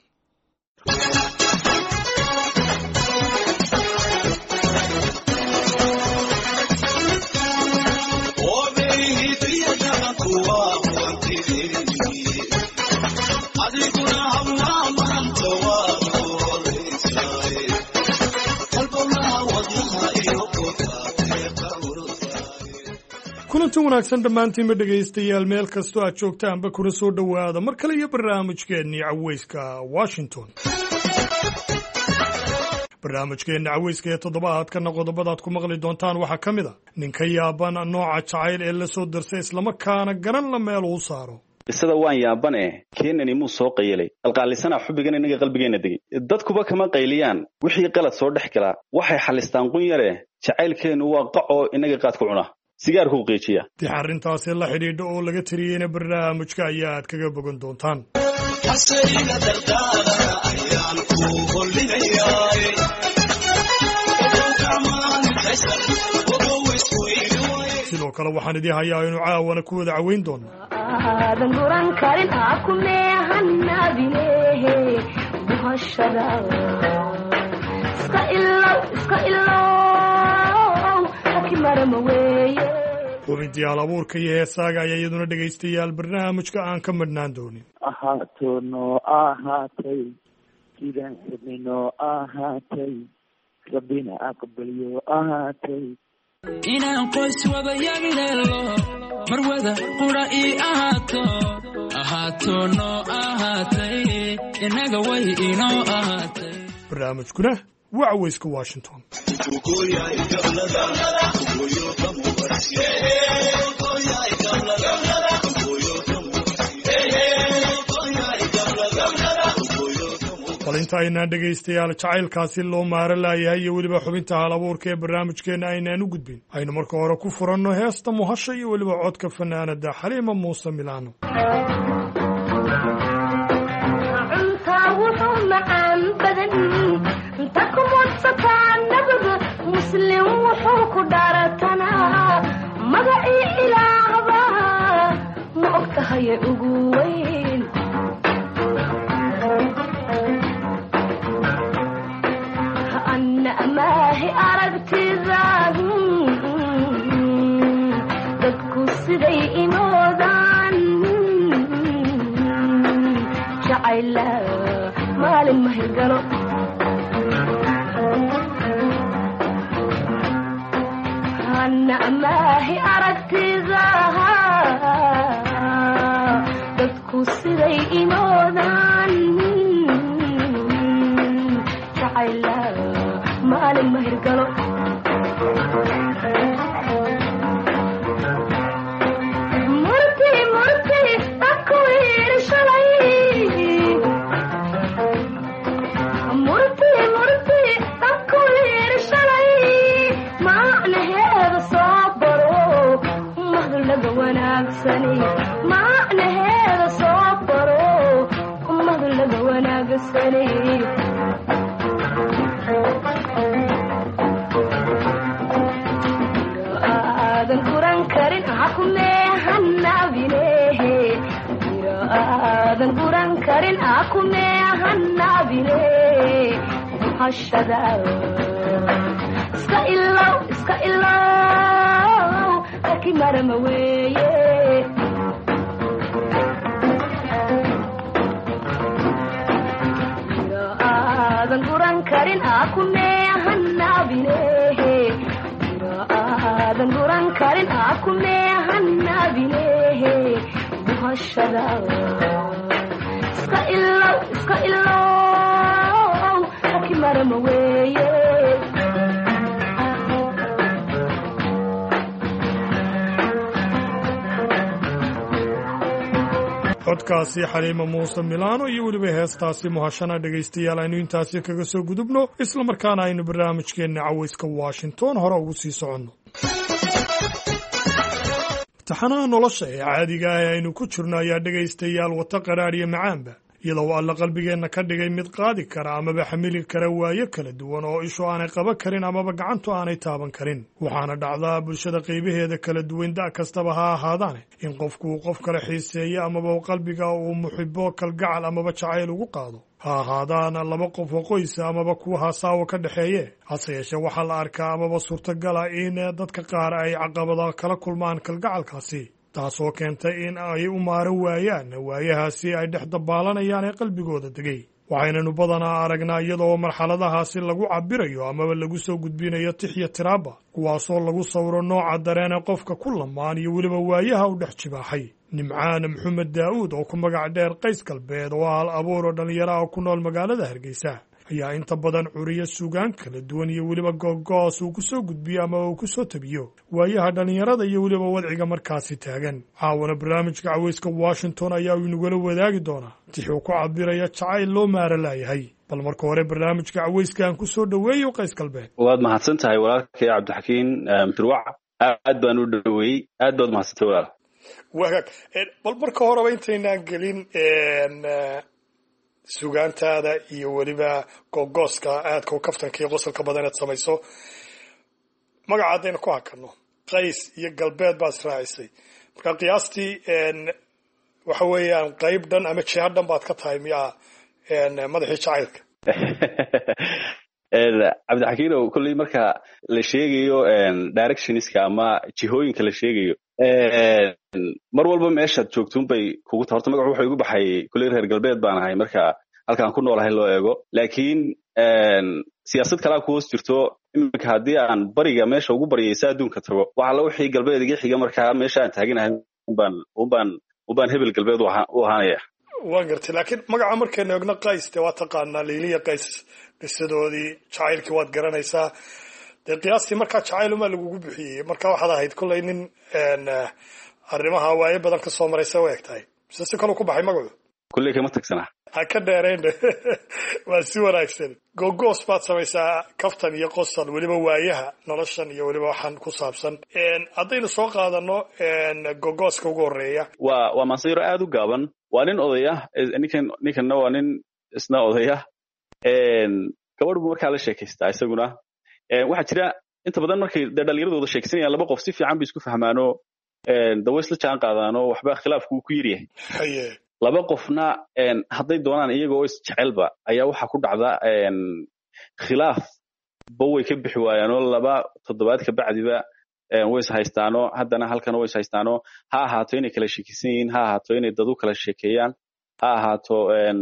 kulanti wanaagsan dhammaantiinba dhegaystayaal meel kastoo aad joogtaanba kuna soo dhowaada mar kale iyo barnaamijkeennii caweyska Washington barnaamijkeenna caweyska ee toddobaadkana qodobadaad ku maqli doontaan waxaa ka mid a ninka yaaban nooca jacayl ee la soo darsay islamarkaana garan la meel uu saaro qisada waan yaabane keenani muu soo qayilay alqaalisana xubigan inaga qalbigeena degay dadkuba kama qayliyaan wixii qalad soo dhex gala waxay xalistaan qun yare jacaylkeenu waa qaco inaga qaad ku cuna sigaarku qiijiya dii arrintaasi la xidhiidho oo laga tiriyeyna barnaamijka ayaa aad kaga bogan doontaan sidoo kale waxaan idii hayaa inuu caawana ku wada caweyn doono aadan guran karin aku meehanabinehe buhashada iska ilow akimarama weeye xubintii hal abuurka iyo heesaaga ayaa iyaduna dhegaystayaal barnaamijka aan ka madhnaan doonin ahaato noo ahaatay sidaan rabinoo ahaatay rabbina aqbalyo ahaatay inaan qoys wada yagleelo mar wada qura ii ahaato noo ahaatay inaga way inoo ahaatay barnaamijkuna waa caweyska Washington bal inta aynaan dhegaystayaal jacaylkaasi loo maara laayahay iyo weliba xubinta hal abuurka ee barnaamijkeenna aynaan u gudbin aynu marka hore ku furanno heesta muhasha iyo weliba codka fanaanada Xaliima Muuse Milaano cuntaa wuxuu macaan badan inta ku mudsataan nabaga muslim wuxuu ku dhaaratanaa magacii ilaahba ma ogtahay ugu weyn maahi aragtidaadu dadku siday imoodaan jacayla maalin ma hirgalo hana maahi aragtidaha dadku siday imoodaan jacayla maalin ma hirgalo murti aku yiri shalay murti aku yiri shalay macnaheeda soo baro mahad laga wanaagsani macnaheeda soo baro mahad laga wanaagsani aadan guran karin aku meehanabinehe aadan guran karin akumee hanaabine muhashada iska ilow aki marama weeye aadan guran karin akumee hanaabine aadan guran karin akumee hanaabine muhashada iska ilow aki marama weeye codkaasi xaliima muuse milaano iyo weliba heestaasi muhashana dhegaystayaal aynu intaasi kaga soo gudubno islamarkaana aynu barnaamijkeenna cawayska washington hore ugu sii soconno taxanaha nolosha ee caadiga ah ee aynu ku jirno ayaa dhegaystayaal wata qadhaadh iyo macaanba iyadoo alla qalbigeenna ka dhigay mid qaadi kara amaba xamili kara waayo kala duwan oo ishu aanay qaban karin amaba gacantu aanay taaban karin waxaana dhacdaa bulshada qaybaheeda kala duwan da' kastaba ha ahaadaane in qofku uu qof kale xiiseeyo amaba qalbiga uu muxibo kalgacal amaba jacayl ugu qaado ha ahaadaana laba qof oo qoysa amaba kuwa hasaawo ka dhexeeye hase yeeshee waxaa la arkaa amaba suurtagala in dadka qaar ay caqabada kala kulmaan kalgacalkaasi taasoo keentay in ay u maaran waayaan waayahaasi ay dhex dabaalanayaan ee qalbigooda degay waxaynanu badanaa aragnaa iyadoo marxaladahaasi lagu cabirayo amaba lagu soo gudbinayo tix iyo tiraaba kuwaasoo lagu sawiro nooca dareene qofka ku lamaan iyo weliba waayaha u dhex jibaaxay nimcaan maxamed daa'uud oo ku magac dheer qays galbeed oo hal abuur oo dhallinyaraha ku nool magaalada hargeysa ayaa inta badan curiyo suugaan kala duwan iyo weliba googoos uu ku soo gudbiyo ama uu ku soo tabiyo waayaha dhallinyarada iyo weliba wadciga markaasi taagan caawana barnaamijka cawayska washington ayaa uu inagula wadaagi doonaa tixuu ku cabiraya jacayl loo maara laayahay bal marka hore barnaamijka cawayska aan ku soo dhoweeyo qays galbeed waad mahadsan tahay walaalkay cabdixakiin firwac aad baan u dhoweeyey aad baad mahadsantay walaal wagaag bal marka horeba intaynaan gelin sugaantaada iyo weliba googooska aadka u kaftanka iyo qosolka badan eed samayso magaca haddaynu ku hakanno qays iyo galbeed baad israacisay marka qiyaastii waxa weeyaan qayb dhan ama jiha dhan baad ka tahay miyaa madaxii jacaylka cabdixakiinow kolley marka la sheegayo directionska ama jihooyinka la sheegayo mar walba meeshaad joogtuunbay kugu ta horta magacu wuxuu igu baxay kolley reer galbeed baan ahay marka halkaan ku noolahay loo eego laakiin siyaasad kalaa ku hoos jirto iminka haddii aan bariga meesha ugu baryaysa adduunka tago waxa la wixii galbeed iga xiga markaa meesha aan taaginahay unbaan hebel galbeed u ahaanaya waan gartay laakiin magaca markaynu egno qays dee waa taqaanaa liiliya qays qisadoodii jacaylkii waad garanaysaa dee qiyaastii markaa jacayl umaa lagugu bixiyey marka waxaad ahayd kolley nin arrimaha waayo badan ka soo maraysa u eg tahay mise si kaluu ku baxay magacu kolley kama tagsana ha ka dheerayn waa si wanaagsan googoos baad samaysaa kaftan iyo qosol weliba waayaha noloshan iyo weliba waxaan ku saabsan haddaynu soo qaadano googooska ugu horeeya waa mansayro aad u gaaban waa nin odaya ninkanna waa nin isna odaya gabadh buu markaa la sheekaystaa isaguna waxaa jira inta badan markay dee dhallinyaradooda sheekaysanayaan laba qof si fiican bay isku fahmaano dawa isla jaan qaadaano waxba khilaafku uu ku yaryahay laba qofna hadday doonaan iyaga oo isjecelba ayaa waxaa ku dhacda khilaaf ba way ka bixi waayaanoo 2 toddobaad ka bacdiba way is haystaano haddana halkan way is haystaano ha ahaato inay kala sheekaysan yihiin ha ahaato inay dad u kala sheekeeyaan ha ahaato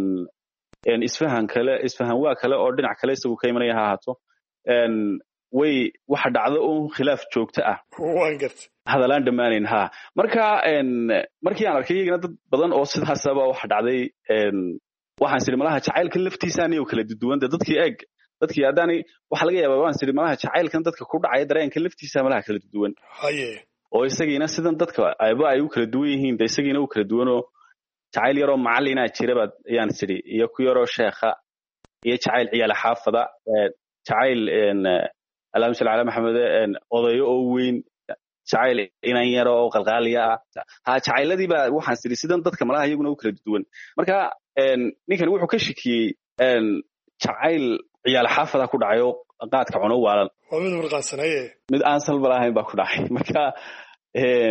isfahan waa kale oo dhinac kale isagu ka imanaya ha ahaato way waxa dhacda un khilaaf joogto ah hadalaan dhammaanayn ha marka markii aan arkay iyagana dad badan oo sidaasaba waxa dhacday waxaan siri malaha jacaylkan laftiisaaniyo kala duwan dadkii haddaanay waxa laga yaabaa waan siri malaha jacaylkan dadka ku dhacaya dareenka laftiisa malaha kala duwan oo isagiina sidan dadka ayba ay u kala duwan yihiin de isagiina u kala duwanoo jacayl yaroo macallinaa jirabaad ayaan siri iyo ku yaroo sheekha iyo jacayl ciyaal xaafada jacayl allahumma salli ala maxamed odayo oo weyn jacayl inan yaro oo qalqaaliya ha jacayladii baa waxaan siri sidan dadka malaha iyaguna u kala duwan marka ninkan wuxuu ka shikiyey jacayl ciyaal xaafada ku dhacayo qaadka cuno waalan waa mid murqansanaye mid aan salba lahayn baa ku dhacay marka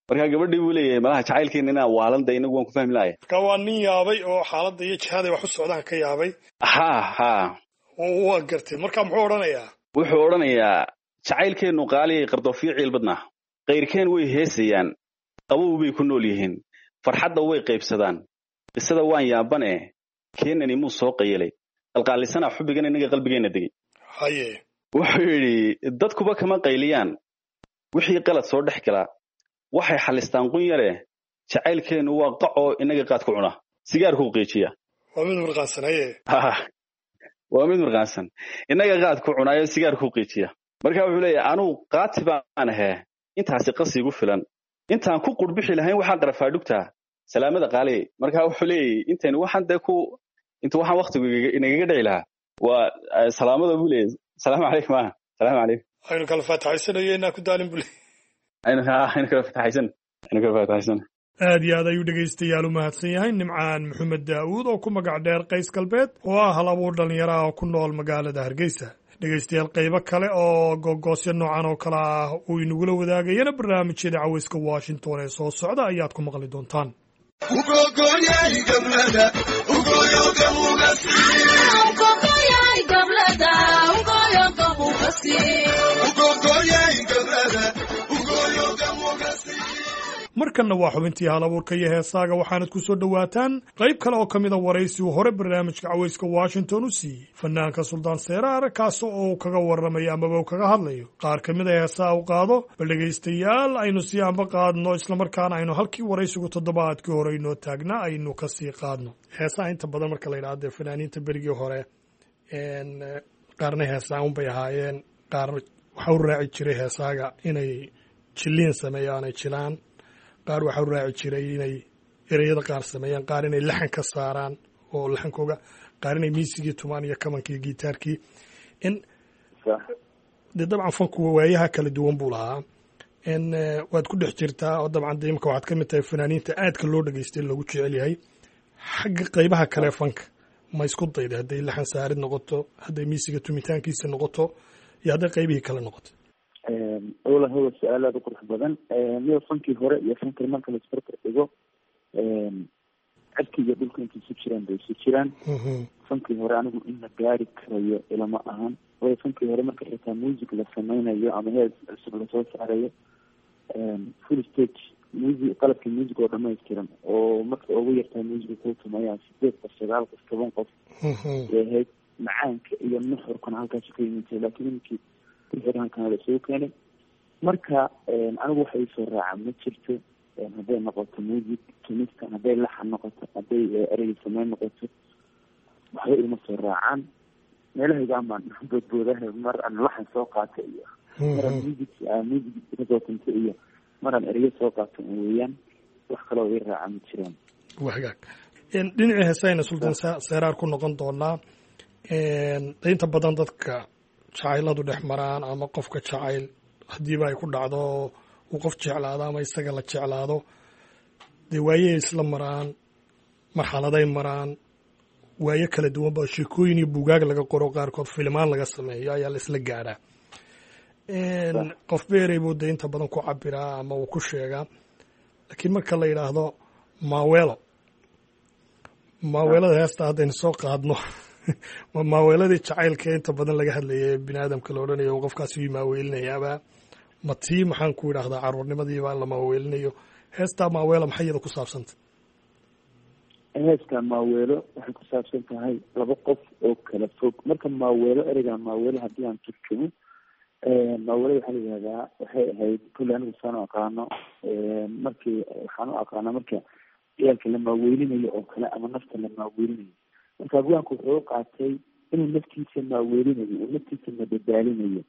markaa gabadhii buu leeyahay malaha jacaylkeena inaa waalanda inagu waan ku fahmi lahay marka waa nin yaabay oo xaaladda iyo jihaday wax u socdaan ka yaabay ha waa gartay marka muxuu odhanayaa wuxuu odhanayaa jacaylkeennu qaaliyay qardoofiyo ciil badnaa kayrkeen way heesayaan qabow bay ku nool yihiin farxadda way qaybsadaan qisada waan yaabane keenani muu soo qayelay qalqaalisanaa xubbigan inaga qalbigeenna degay haye wuxuu yidhi dadkuba kama qayliyaan wixii qalad soo dhex galaa waxay xalistaan qun yare jacaylkeennu waa qacoo inaga qaad ku cuna sigaarkuu qiijiya waa mid mirqaansan haye waa mid mirqaansan inaga qaad ku cunaayo sigaarkuu qiijiya marka wuxuu leeyahay anugu qaati baan ahee intaasi qasigu filan intaan ku qurbixi lahayn waxaa qarafaadhugtaa salaamada qaaliyay marka wuxuu leeyahay intaan waxaan dee inta waxaan waqtigu inagaga dhici lahaa waa salaamada buu leeyahay salaamu calaykum salaamu calaykum aynu kala faataxaysanayo inaa ku daalin buu leeyahay aynu kala faataxaysan aad iyo aad ayuu dhegaystayaal u mahadsan yahay nimcaan maxamed daa'uud oo ku magac dheer qays galbeed oo ah hal abuur dhallinyaro ah oo ku nool magaalada hargeysa dhegaystayaal qaybo kale oo gogoosyo noocan oo kale ah uu inagula wadaagayana barnaamijyada cawayska washington ee soo socda ayaad ku maqli doontaan markanna waa xubintii hal abuurka iyo heesaaga waxaanad ku soo dhowaataan qayb kale oo ka mida waraysi uu hore barnaamijka cawayska washington u siiyey fanaanka suldaan seeraar kaas oo uu kaga warramayo amaba uu kaga hadlayo qaar ka mid a heesaa u qaado bal dhegaystayaal aynu sii amba qaadno islamarkaana aynu halkii waraysigu toddobaadkii hore inoo taagnaa aynu ka sii qaadno heesaha inta badan marka la yidhahdo dee fanaaniinta berigii hore qaarna heesaa unbay ahaayeen qaar waxaa u raaci jiray heesaaga inay jilliin sameeyaan ay jilaan qaar waxaa u raaci jiray inay ereyada qaar sameeyaan qaar inay laxan ka saaraan oo laxankooga qaar inay miisigii tumaan iyo kamankii gitaarkii dee dabcan fanku waayaha kala duwan buu lahaa waad ku dhex jirtaa oo dabcan de imika waxaad ka mid tahay fanaaniinta aadka loo dhegaystay loogu jecel yahay xagga qaybaha kale fanka ma isku dayda hadday laxan saarid noqoto hadday miisiga tumitaankiisa noqoto iyo hadday qaybihii kale noqoto ola hawa su-aal aada u qurux badan miyo fankii hore iyo fankii marka la isbarbar dhigo cirki iyo dhulka intay isu jiraan bay isu jiraan fankii hore anigu in la gaari karayo ilama ahan waayo fankii hore marka xitaa music la sameynayo ama hees cusub lasoo saarayo full stage music qalabka music oo dhamaystiran oo marka ugu yartaa musica kuu tumayaan 8 qof 9 qof 10 qof ahayd macaanka iyo nuxurkana halkaas ka yimid laakiin inkii xirankan la soo keenay marka anigu waxay soo raaca ma jirto hadday noqoto music tumista hadday laxan noqoto hadday erey sameyn noqoto waxba ilma soo raacaan meelahayga amaan boodboodaha mar aan laxan soo qaatay iyo maraan music kasoo tuntay iyo maraan ereyo soo qaatay weeyaan wax kaloo ii raaca ma jiraan wahagaag dhinacii heesayna sultaan seeraar ku noqon doonaa inta badan dadka jacayladu dhex maraan ama qofka jacayl haddiiba ay ku dhacdo uu qof jeclaado ama isaga la jeclaado dee waayey isla maraan marxaladay maraan waayo kala duwan ba sheekooyin iyo buugaag laga qoro qaarkood filimaan laga sameeyo ayaa la isla gaadhaa qof beerey buu dee inta badan ku cabiraa ama uu ku sheegaa laakiin marka la yidhaahdo maaweelada heesta haddaynu soo qaadno maaweeladii jacaylka inta badan laga hadlayay bini aadamka la odhanayo qofkaas wii maaweelinayaaba ma tii maxaan ku idhaahdaa caruurnimadiibaa la maaweelinayo heestaa maaweela maxay iyada ku saabsanta heestaa maaweelo waxay ku saabsan tahay laba qof oo kala fog marka maaweelo ereyga maaweelo haddii aan turjumo maaweelada waxaa la yihahdaa waxay ahayd kulli anigu saan u aqaano markii waxaan u aqaanaa marka ciyaalka la maaweelinayo oo kale ama nafta la maaweelinayo marka abwaanku wuxuu u qaatay inuu naftiisa maaweelinayo uu naftiisa madadaalinayo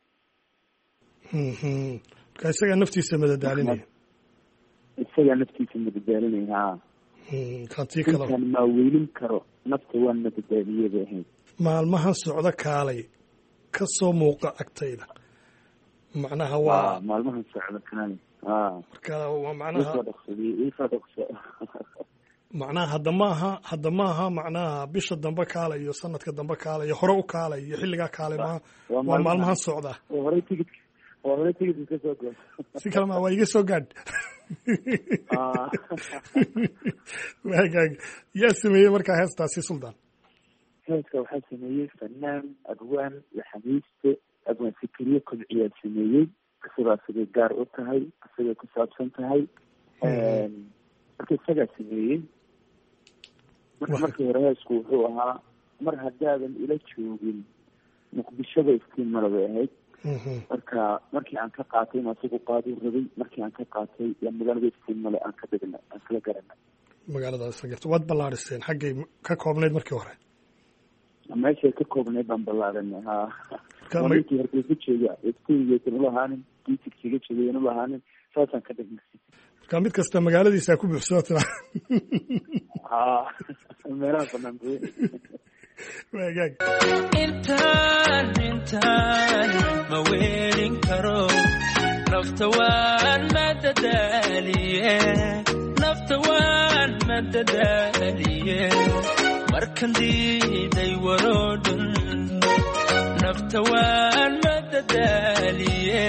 marka isagaa naftiisa madadaalinaya ha intaan maaweelin karo nafta waan madadaaliye bay ahayd maalmahan socdo kaalay ka soo muuqa agtayda macnaha waa maalmahan socdo kaalay marka waa macnaha hadda maaha macnaha bisha dambe kaala iyo sanadka dambe kaala iyo hore u kaala iyo xilligaa kaale waa maalmahan socda waa hore tigidka ka soo goos si kale ma waa iga soo gaadh waagaag yaa sameeyey markaa heestaasi Suldaan? heeska waxaa sameeyey fanaan abwaan iyo xamiiste abwaan fikriye kobciyaa sameeyey qisada asagay gaar u tahay asagay ku saabsan tahay marka isagaa sameeyey markii hore heesku wuxuu ahaa mar haddaadan ila joogin muqdishoba iftiin malabay ahayd marka markii aan ka qaatay in asagu qaaduu rabay markii aan ka qaatay yaa magaalada iftiin male aan ka degna aan kala garanay magaaladaas waad ballaariseen xaggay ka koobnayd markii hore? meeshay ka koobnayd baan ballaaranay markii hargeysa jeega iftiingeesan ula ahaanin diisigsiga jeegayan ula ahaanin saasaan ka degnay marka mid kasta magaaladiisa ku buuxsootaa meelaha banaan waagaag intaan ma weelin karo nafta waan madadaaliye markan diiday waroodhan nafta waan madadaaliye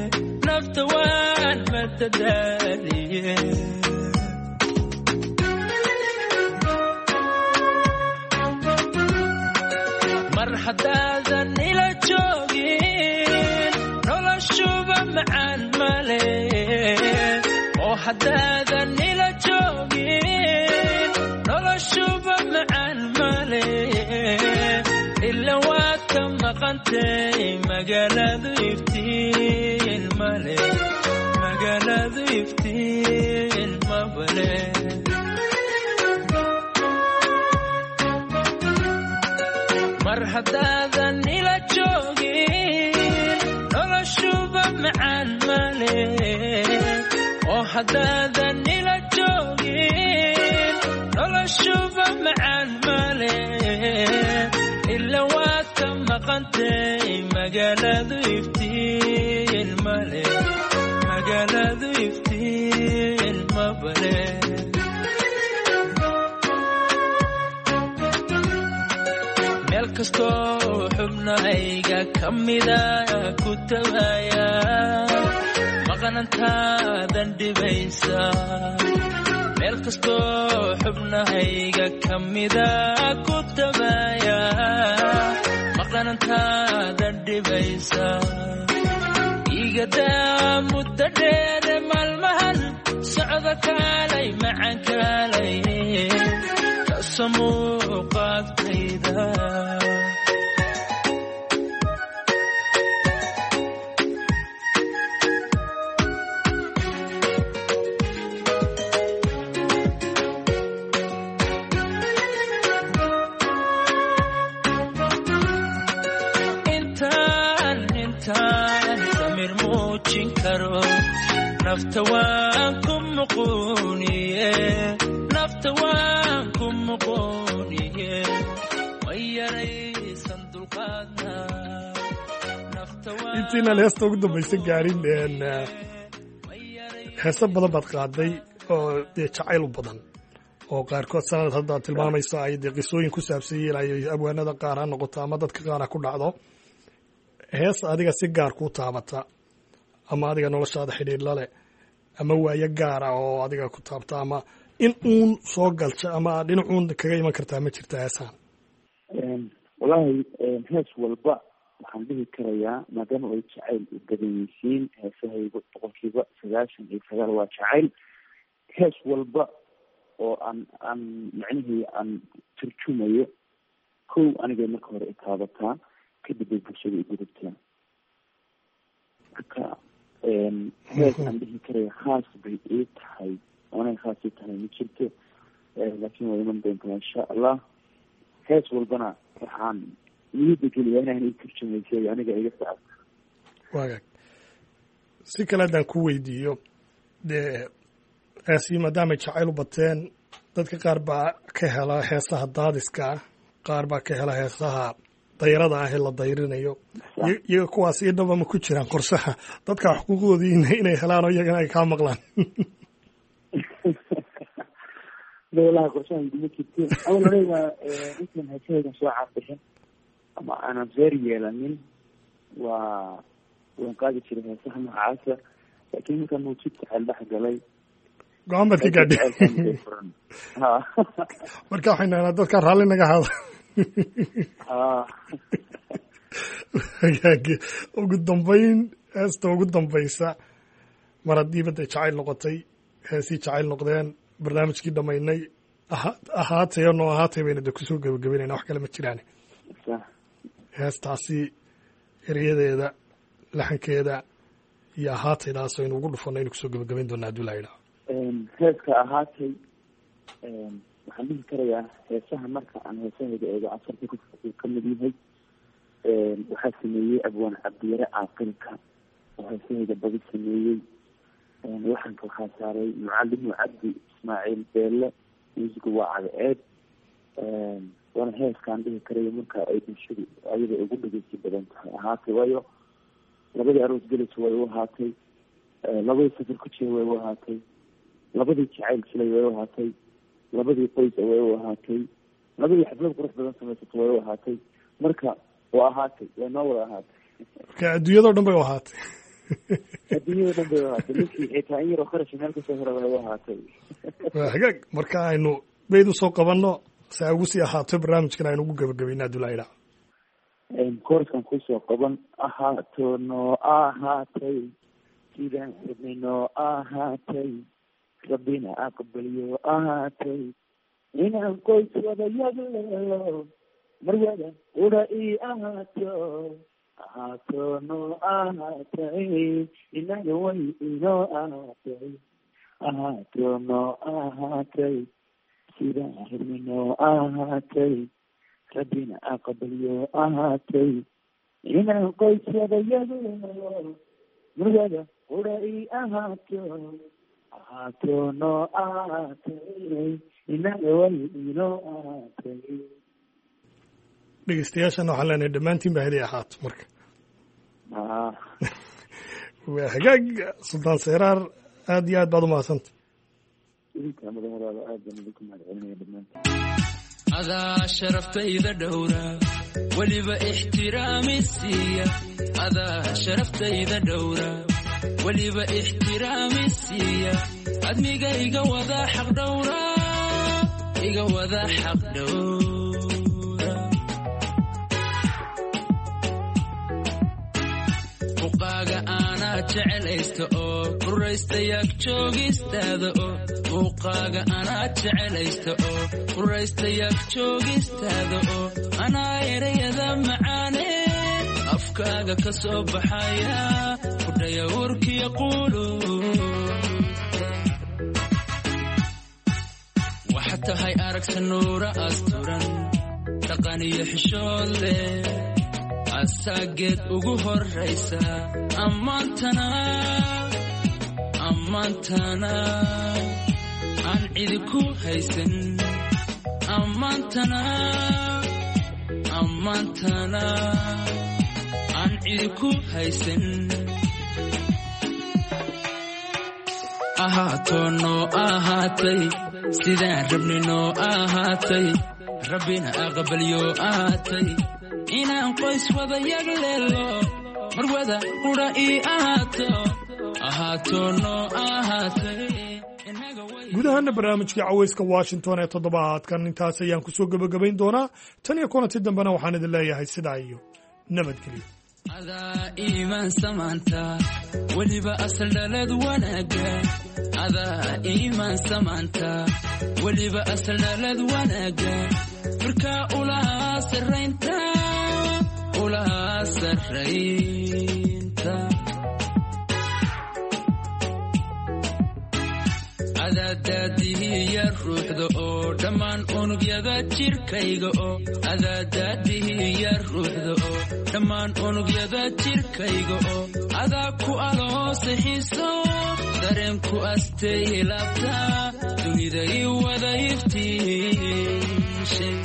mar haddaadan ila joogin noloshuba macaan male oo haddaadan ila joogin noloshuba macaan male ila waad ka maqantay magaaladu iftiin male magaaladu iftiin mabale mar haddaadan ila joogin noloshuba macaan male oo haddaadan ila joogin noloshuba macaan male ila waad ka maqantay magaaladu iftiin male magaaladu iftiin mabale meel kastoo xubnahayga ka mida ku tagaya maqnantaadan dhibaysa meel kastoo xubnahayga ka mida ku tagaya maqnantaadan dhibaysa igadaa muddo dheere maalmahan socda kaalay macan kaalay kasoo muuqaadkayda nafta waan ku muqooniye way yaraysan dulqaadna intiinaan heesta ugu dambaysa gaarin heeso badan baad qaaday oo dee jacayl u badan oo qaarkood sanad haddaad tilmaamayso ay dee qisooyin ku saabsan yihiin ay abwaanada qaar ha noqoto ama dadka qaar ha ku dhacdo hees adiga si gaar kuu taabata ama adiga noloshaada xidhiir lale ama waayo gaara oo adiga ku taabta ama in uun soo galsha ama dhinacuun kaga iman kartaa ma jirta heesaan? wallaahi hees walba waxaan dhihi karayaa maadaama ay jacayl u badan yihiin heesahaygu 99% waa jacayl hees walba oo aan macnihii aan turjumayo kow anigay marka hore itaabataa kadib bay bulshada igudubtaa marka hees aan dhihi karaya khaas bay ii tahay oonay khaas ii tahay ma jirto laakiin waa iman doontaa insha allah hees walbana waxaan niyadda geliyaa inaan ii turjumaysay aniga iga sacabta waagaag si kale haddaan ku weydiiyo dee heesii maadaamay jacayl u bateen dadka qaar baa ka hela heesaha daadiska ah qaar baa ka hela heesaha dayrada ah ee la dayrinayo iyaga kuwaas iyo dhaba ma ku jiraan qorshaha dadka xuquuqdoodii inay helaan oo iyagana ay kaa maqlaan? walahi qorshaha iguma jirteen awal horeyba intaan heesahaydan soo caabixin ama aanan feer yeelanin waa waan qaadi jiray heesaha noocaasa laakiin markaa mawjid jacayl dhex galay go-aan baad ka gaadhay marka waxay nahnaa dadka raalli naga hada ugu dambeyn heesta ugu dambaysa mar haddii badda jacayl noqotay heesii jacayl noqdeen barnaamijkii dhamaynay ahaatay noo ahaatay bayna de kusoo gebagabeynayna wax kale ma jiraan heestaasi eryadeeda laxankeeda iyo ahaataydaas aynu ugu dhufanay aynu kusoo gebagabeyn doonaa hadduu laa yidhaha heeska ahaatay waxaan dhihi karayaa heesaha marka aan heesahayda eego asarka ku ka mid yahay waxaa sameeyey abwaan cabdiyare caaqilka oo heesahayda badi sameeyey laxanka waxaa saaray mucalimu cabdi ismaaciil beelle musiga waa cadceed waana heeskaan dhihi karayo marka ay bulshadu ayada ugu dhegeysi badan tahay ahaatay waayo labadii aroos gelaysa way u ahaatay labadii safar ku jira way u ahaatay labadii jacayl jilay way u ahaatay labadii qoys way u ahaatay labadii xaflad qurux badan samaysato way u ahaatay marka waa ahaatay way noo wada ahaatay marka adduunyadao dhan bay u ahaatay adduunyada dhan bay u ahaatay ninkii xitaa in yaroo kharashi meel kasoo hora way u ahaatay waa hagaag marka aynu beyd usoo qabanno si ay ugu sii ahaato barnaamijkan aynu ugu gebagabayna hadduu laa yidhaha kooraskan kusoo qaban ahaato noo ahaatay sidaan rabnay noo ahaatay rabbina aqbaliyo ahaatay inaan qoys wada yagleelo marwada udha ii ahaato ahaato noo ahaatay inaga way inoo ahaatay ahaato noo ahaatay sidaan rabnay noo ahaatay rabbina aqbaliyo ahaatay inaan qoys wada yagleelo marwada udha ii ahaato ahaato noo ahaatay inaga way inoo ahaatay dhegeystayaashana waxaan leenahay dhammaantiin baa haday ahaato marka waa hagaag suldaan seyraar aad iyo aad baad umahadsanta idinka madaxdaada aad baan idinku mahadcelinaya dhammaantiin adaa sharaftayda dhowra weliba ixtiraami siiya adaa sharaftayda dhowra weliba ixtiraami siiya admiga iga wada xaq dhowra iga wada xaq dhowra buqaaga aanaa jecelaysta oo quraystayaag joogistaada oo buuqaaga anaa jecelaysta oo quraystayaag joogistaada oo anaa erayada macaane afkaaga ka soo baxaya kudhaya warkiya quulu waxa tahay aragsa nuura asturan dhaqan iyo xishood leh asaageed ugu horraysa ammaantana aan cidi ku haysan ammaantana aan cidi ku haysan ahaato noo ahaatay sidaan rabni noo ahaatay rabbina aqbalyo ahaatay inaan qoys wada yagleelo marwada qudha ii ahaato noo ahaatay guud ahaana barnaamijkii cawayska washington ee toddobaadkan intaas ayaan kusoo gebagabayn doonaa tan iyo kulanti dambena waxaan idin leeyahay sidaa iyo nabadgelyo adaa iimaan samaanta weliba asal dhalad wanaaga adaa iimaan samaanta weliba asal dhalad wanaaga markaa ulahaa sarraynta adaadaadihiya ruuxda oo dhammaan unugyada jirkayga oo adaadaadihiya ruuxda oo dhammaan unugyada jirkayga oo adaa ku aloosay xiiso dareenku astay ilaabta dunida ii wada iftiishay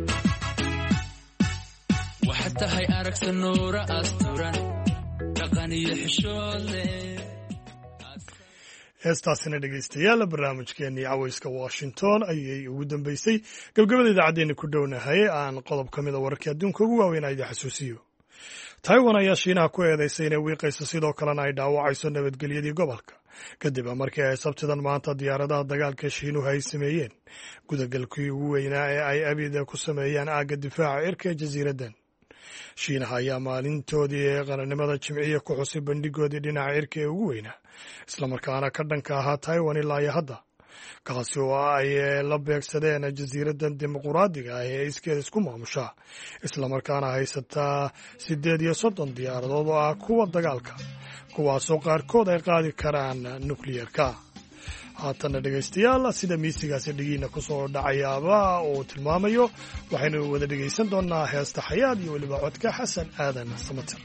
waxa tahay aragsa nuura asturan dhaqan iyo xishood leh heestaasina dhegeystayaal barnaamijkeenii cawayska washington ayay ugu dambeysay gabagabada idaacaddeenna ku dhownahay aan qodob ka mida wararkii adduunka ugu waaweyn a idin xasuusiyo taiwan ayaa shiinaha ku eedeysay inay wiiqayso sidoo kalena ay dhaawacayso nabadgelyadii gobolka kadib markii ay sabtidan maanta diyaaradaha dagaalka shiinuhu ay sameeyeen gudagalkii ugu weynaa ee ay abida ku sameeyaan aagga difaaca cirka ee jasiiraddan. shiinaha ayaa maalintoodii ee qarannimada jimciya ku xusay bandhigoodii dhinaca cirka ee ugu weynaa islamarkaana ka dhanka ahaa taiwan ilaa iyo hadda, kaasi oo ay la beegsadeen jasiiraddan dimuquraadiga ah ee iskeeda isku maamusha islamarkaana haysataa 38 diyaaradood oo ah kuwa dagaalka, kuwaasoo qaarkood ay qaadi karaan nukliyerka. haatana dhegaystayaal, sida miisigaasi dhigiina ku soo dhacayaaba uu tilmaamayo, waxaynu wada dhegaysan doonaa heesta xayaad iyo weliba codka xasan aadan samatir.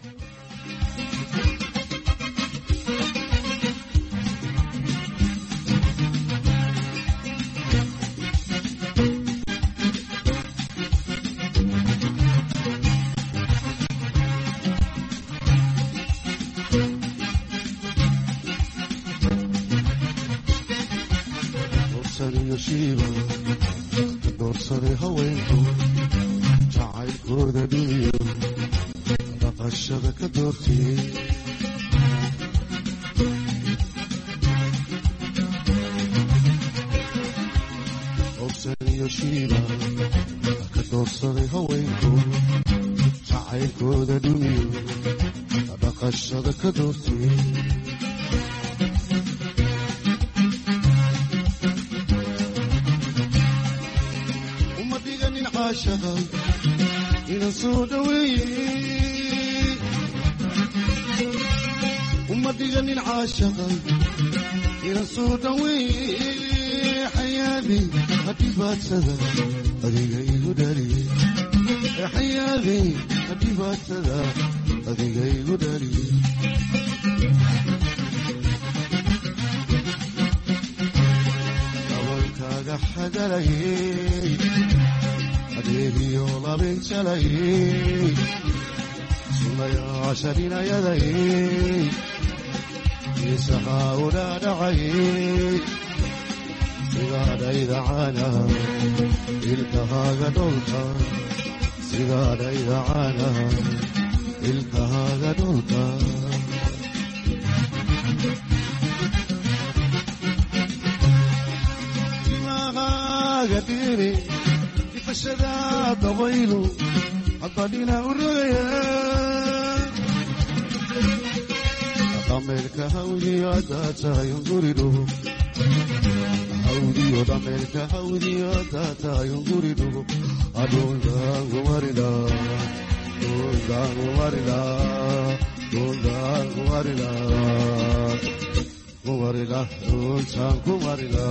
doorsaday haweenku jacaylkooda dhiyo dhaqashada ka doortiyey obsan iyo shiiba ka doorsaday haweenku jacaylkooda dhiyo dhaqashada ka doortiyey ina soo dhaweeyey uma dhiganin caashaqay ina soo dhaweeyey xayaadii hadhibaadsada adiga igu dhaliyey xayaadii hadhibaadsada adiga igu dhaliyey gabalkaaga xagalayey adeegiyo labin jalayey sunayaasharinayadayey isahaa u dhaadhacayey sidaadhayda caana ilkahaaga dholka sidaadhayda caana ilkahaaga dholka dimaqaaga dhiri ifashada dabaylu haddadhina u rogaya dhameelka hawdiyo haddaa tahay unguridhugo hawdiyo dhameelka hawdiyo haddaa tahay unguridhugo adhundaangumarila dhundaangumarila dhundaangumarila kumarila dhuntaan kumarila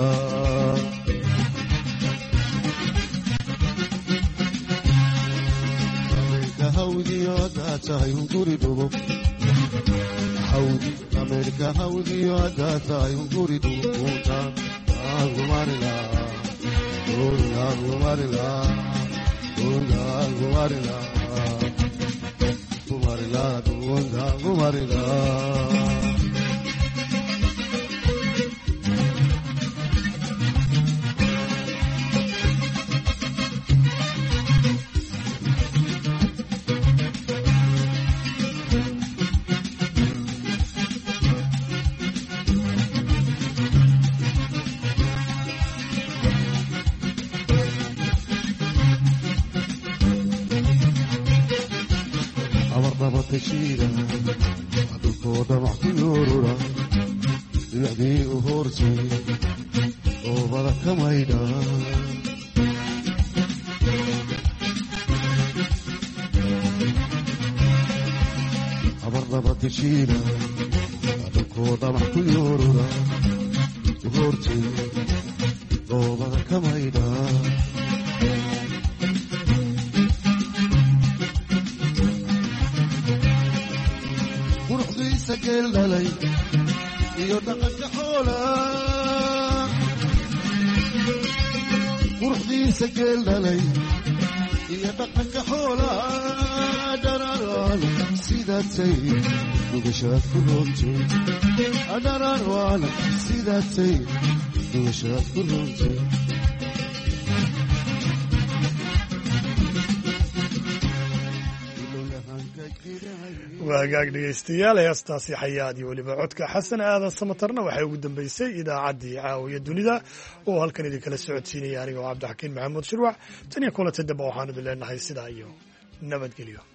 hawdiyo haddaa tahay unguridhugo hawdi dhameelka hawdiyo haddaa tahay unguridhugo dhuntaan kumarila dhuntaan kumarila dhuntaan kumarila kumarila dhuntaan kumarila adulkooda wax ku yoorura dibacdii u hoortay oobada ka maydha abardaba tishiina adulkooda wax ku yoorura u hoortay oobada ka maydha geel dhalay iyo dhaqanka xoola quruxdiisa geel dhalay iyo dhaqanka xoola dhararaan sidaatay dhugashaad ku roontay dhararaan sidaatay dhugashaad ku roontay waagaag dhegaystayaal heestaasi xayaad iyo weliba codka xasan aadan samatarna waxay ugu dambeysay idaacaddii caawiya dunida oo halkan idinkala socodsiinaya aniga oo cabdixakiin maxamuud shirwac tan iyo kulanta dambe waxaan idin leenahay sidaa iyo nabadgelyo.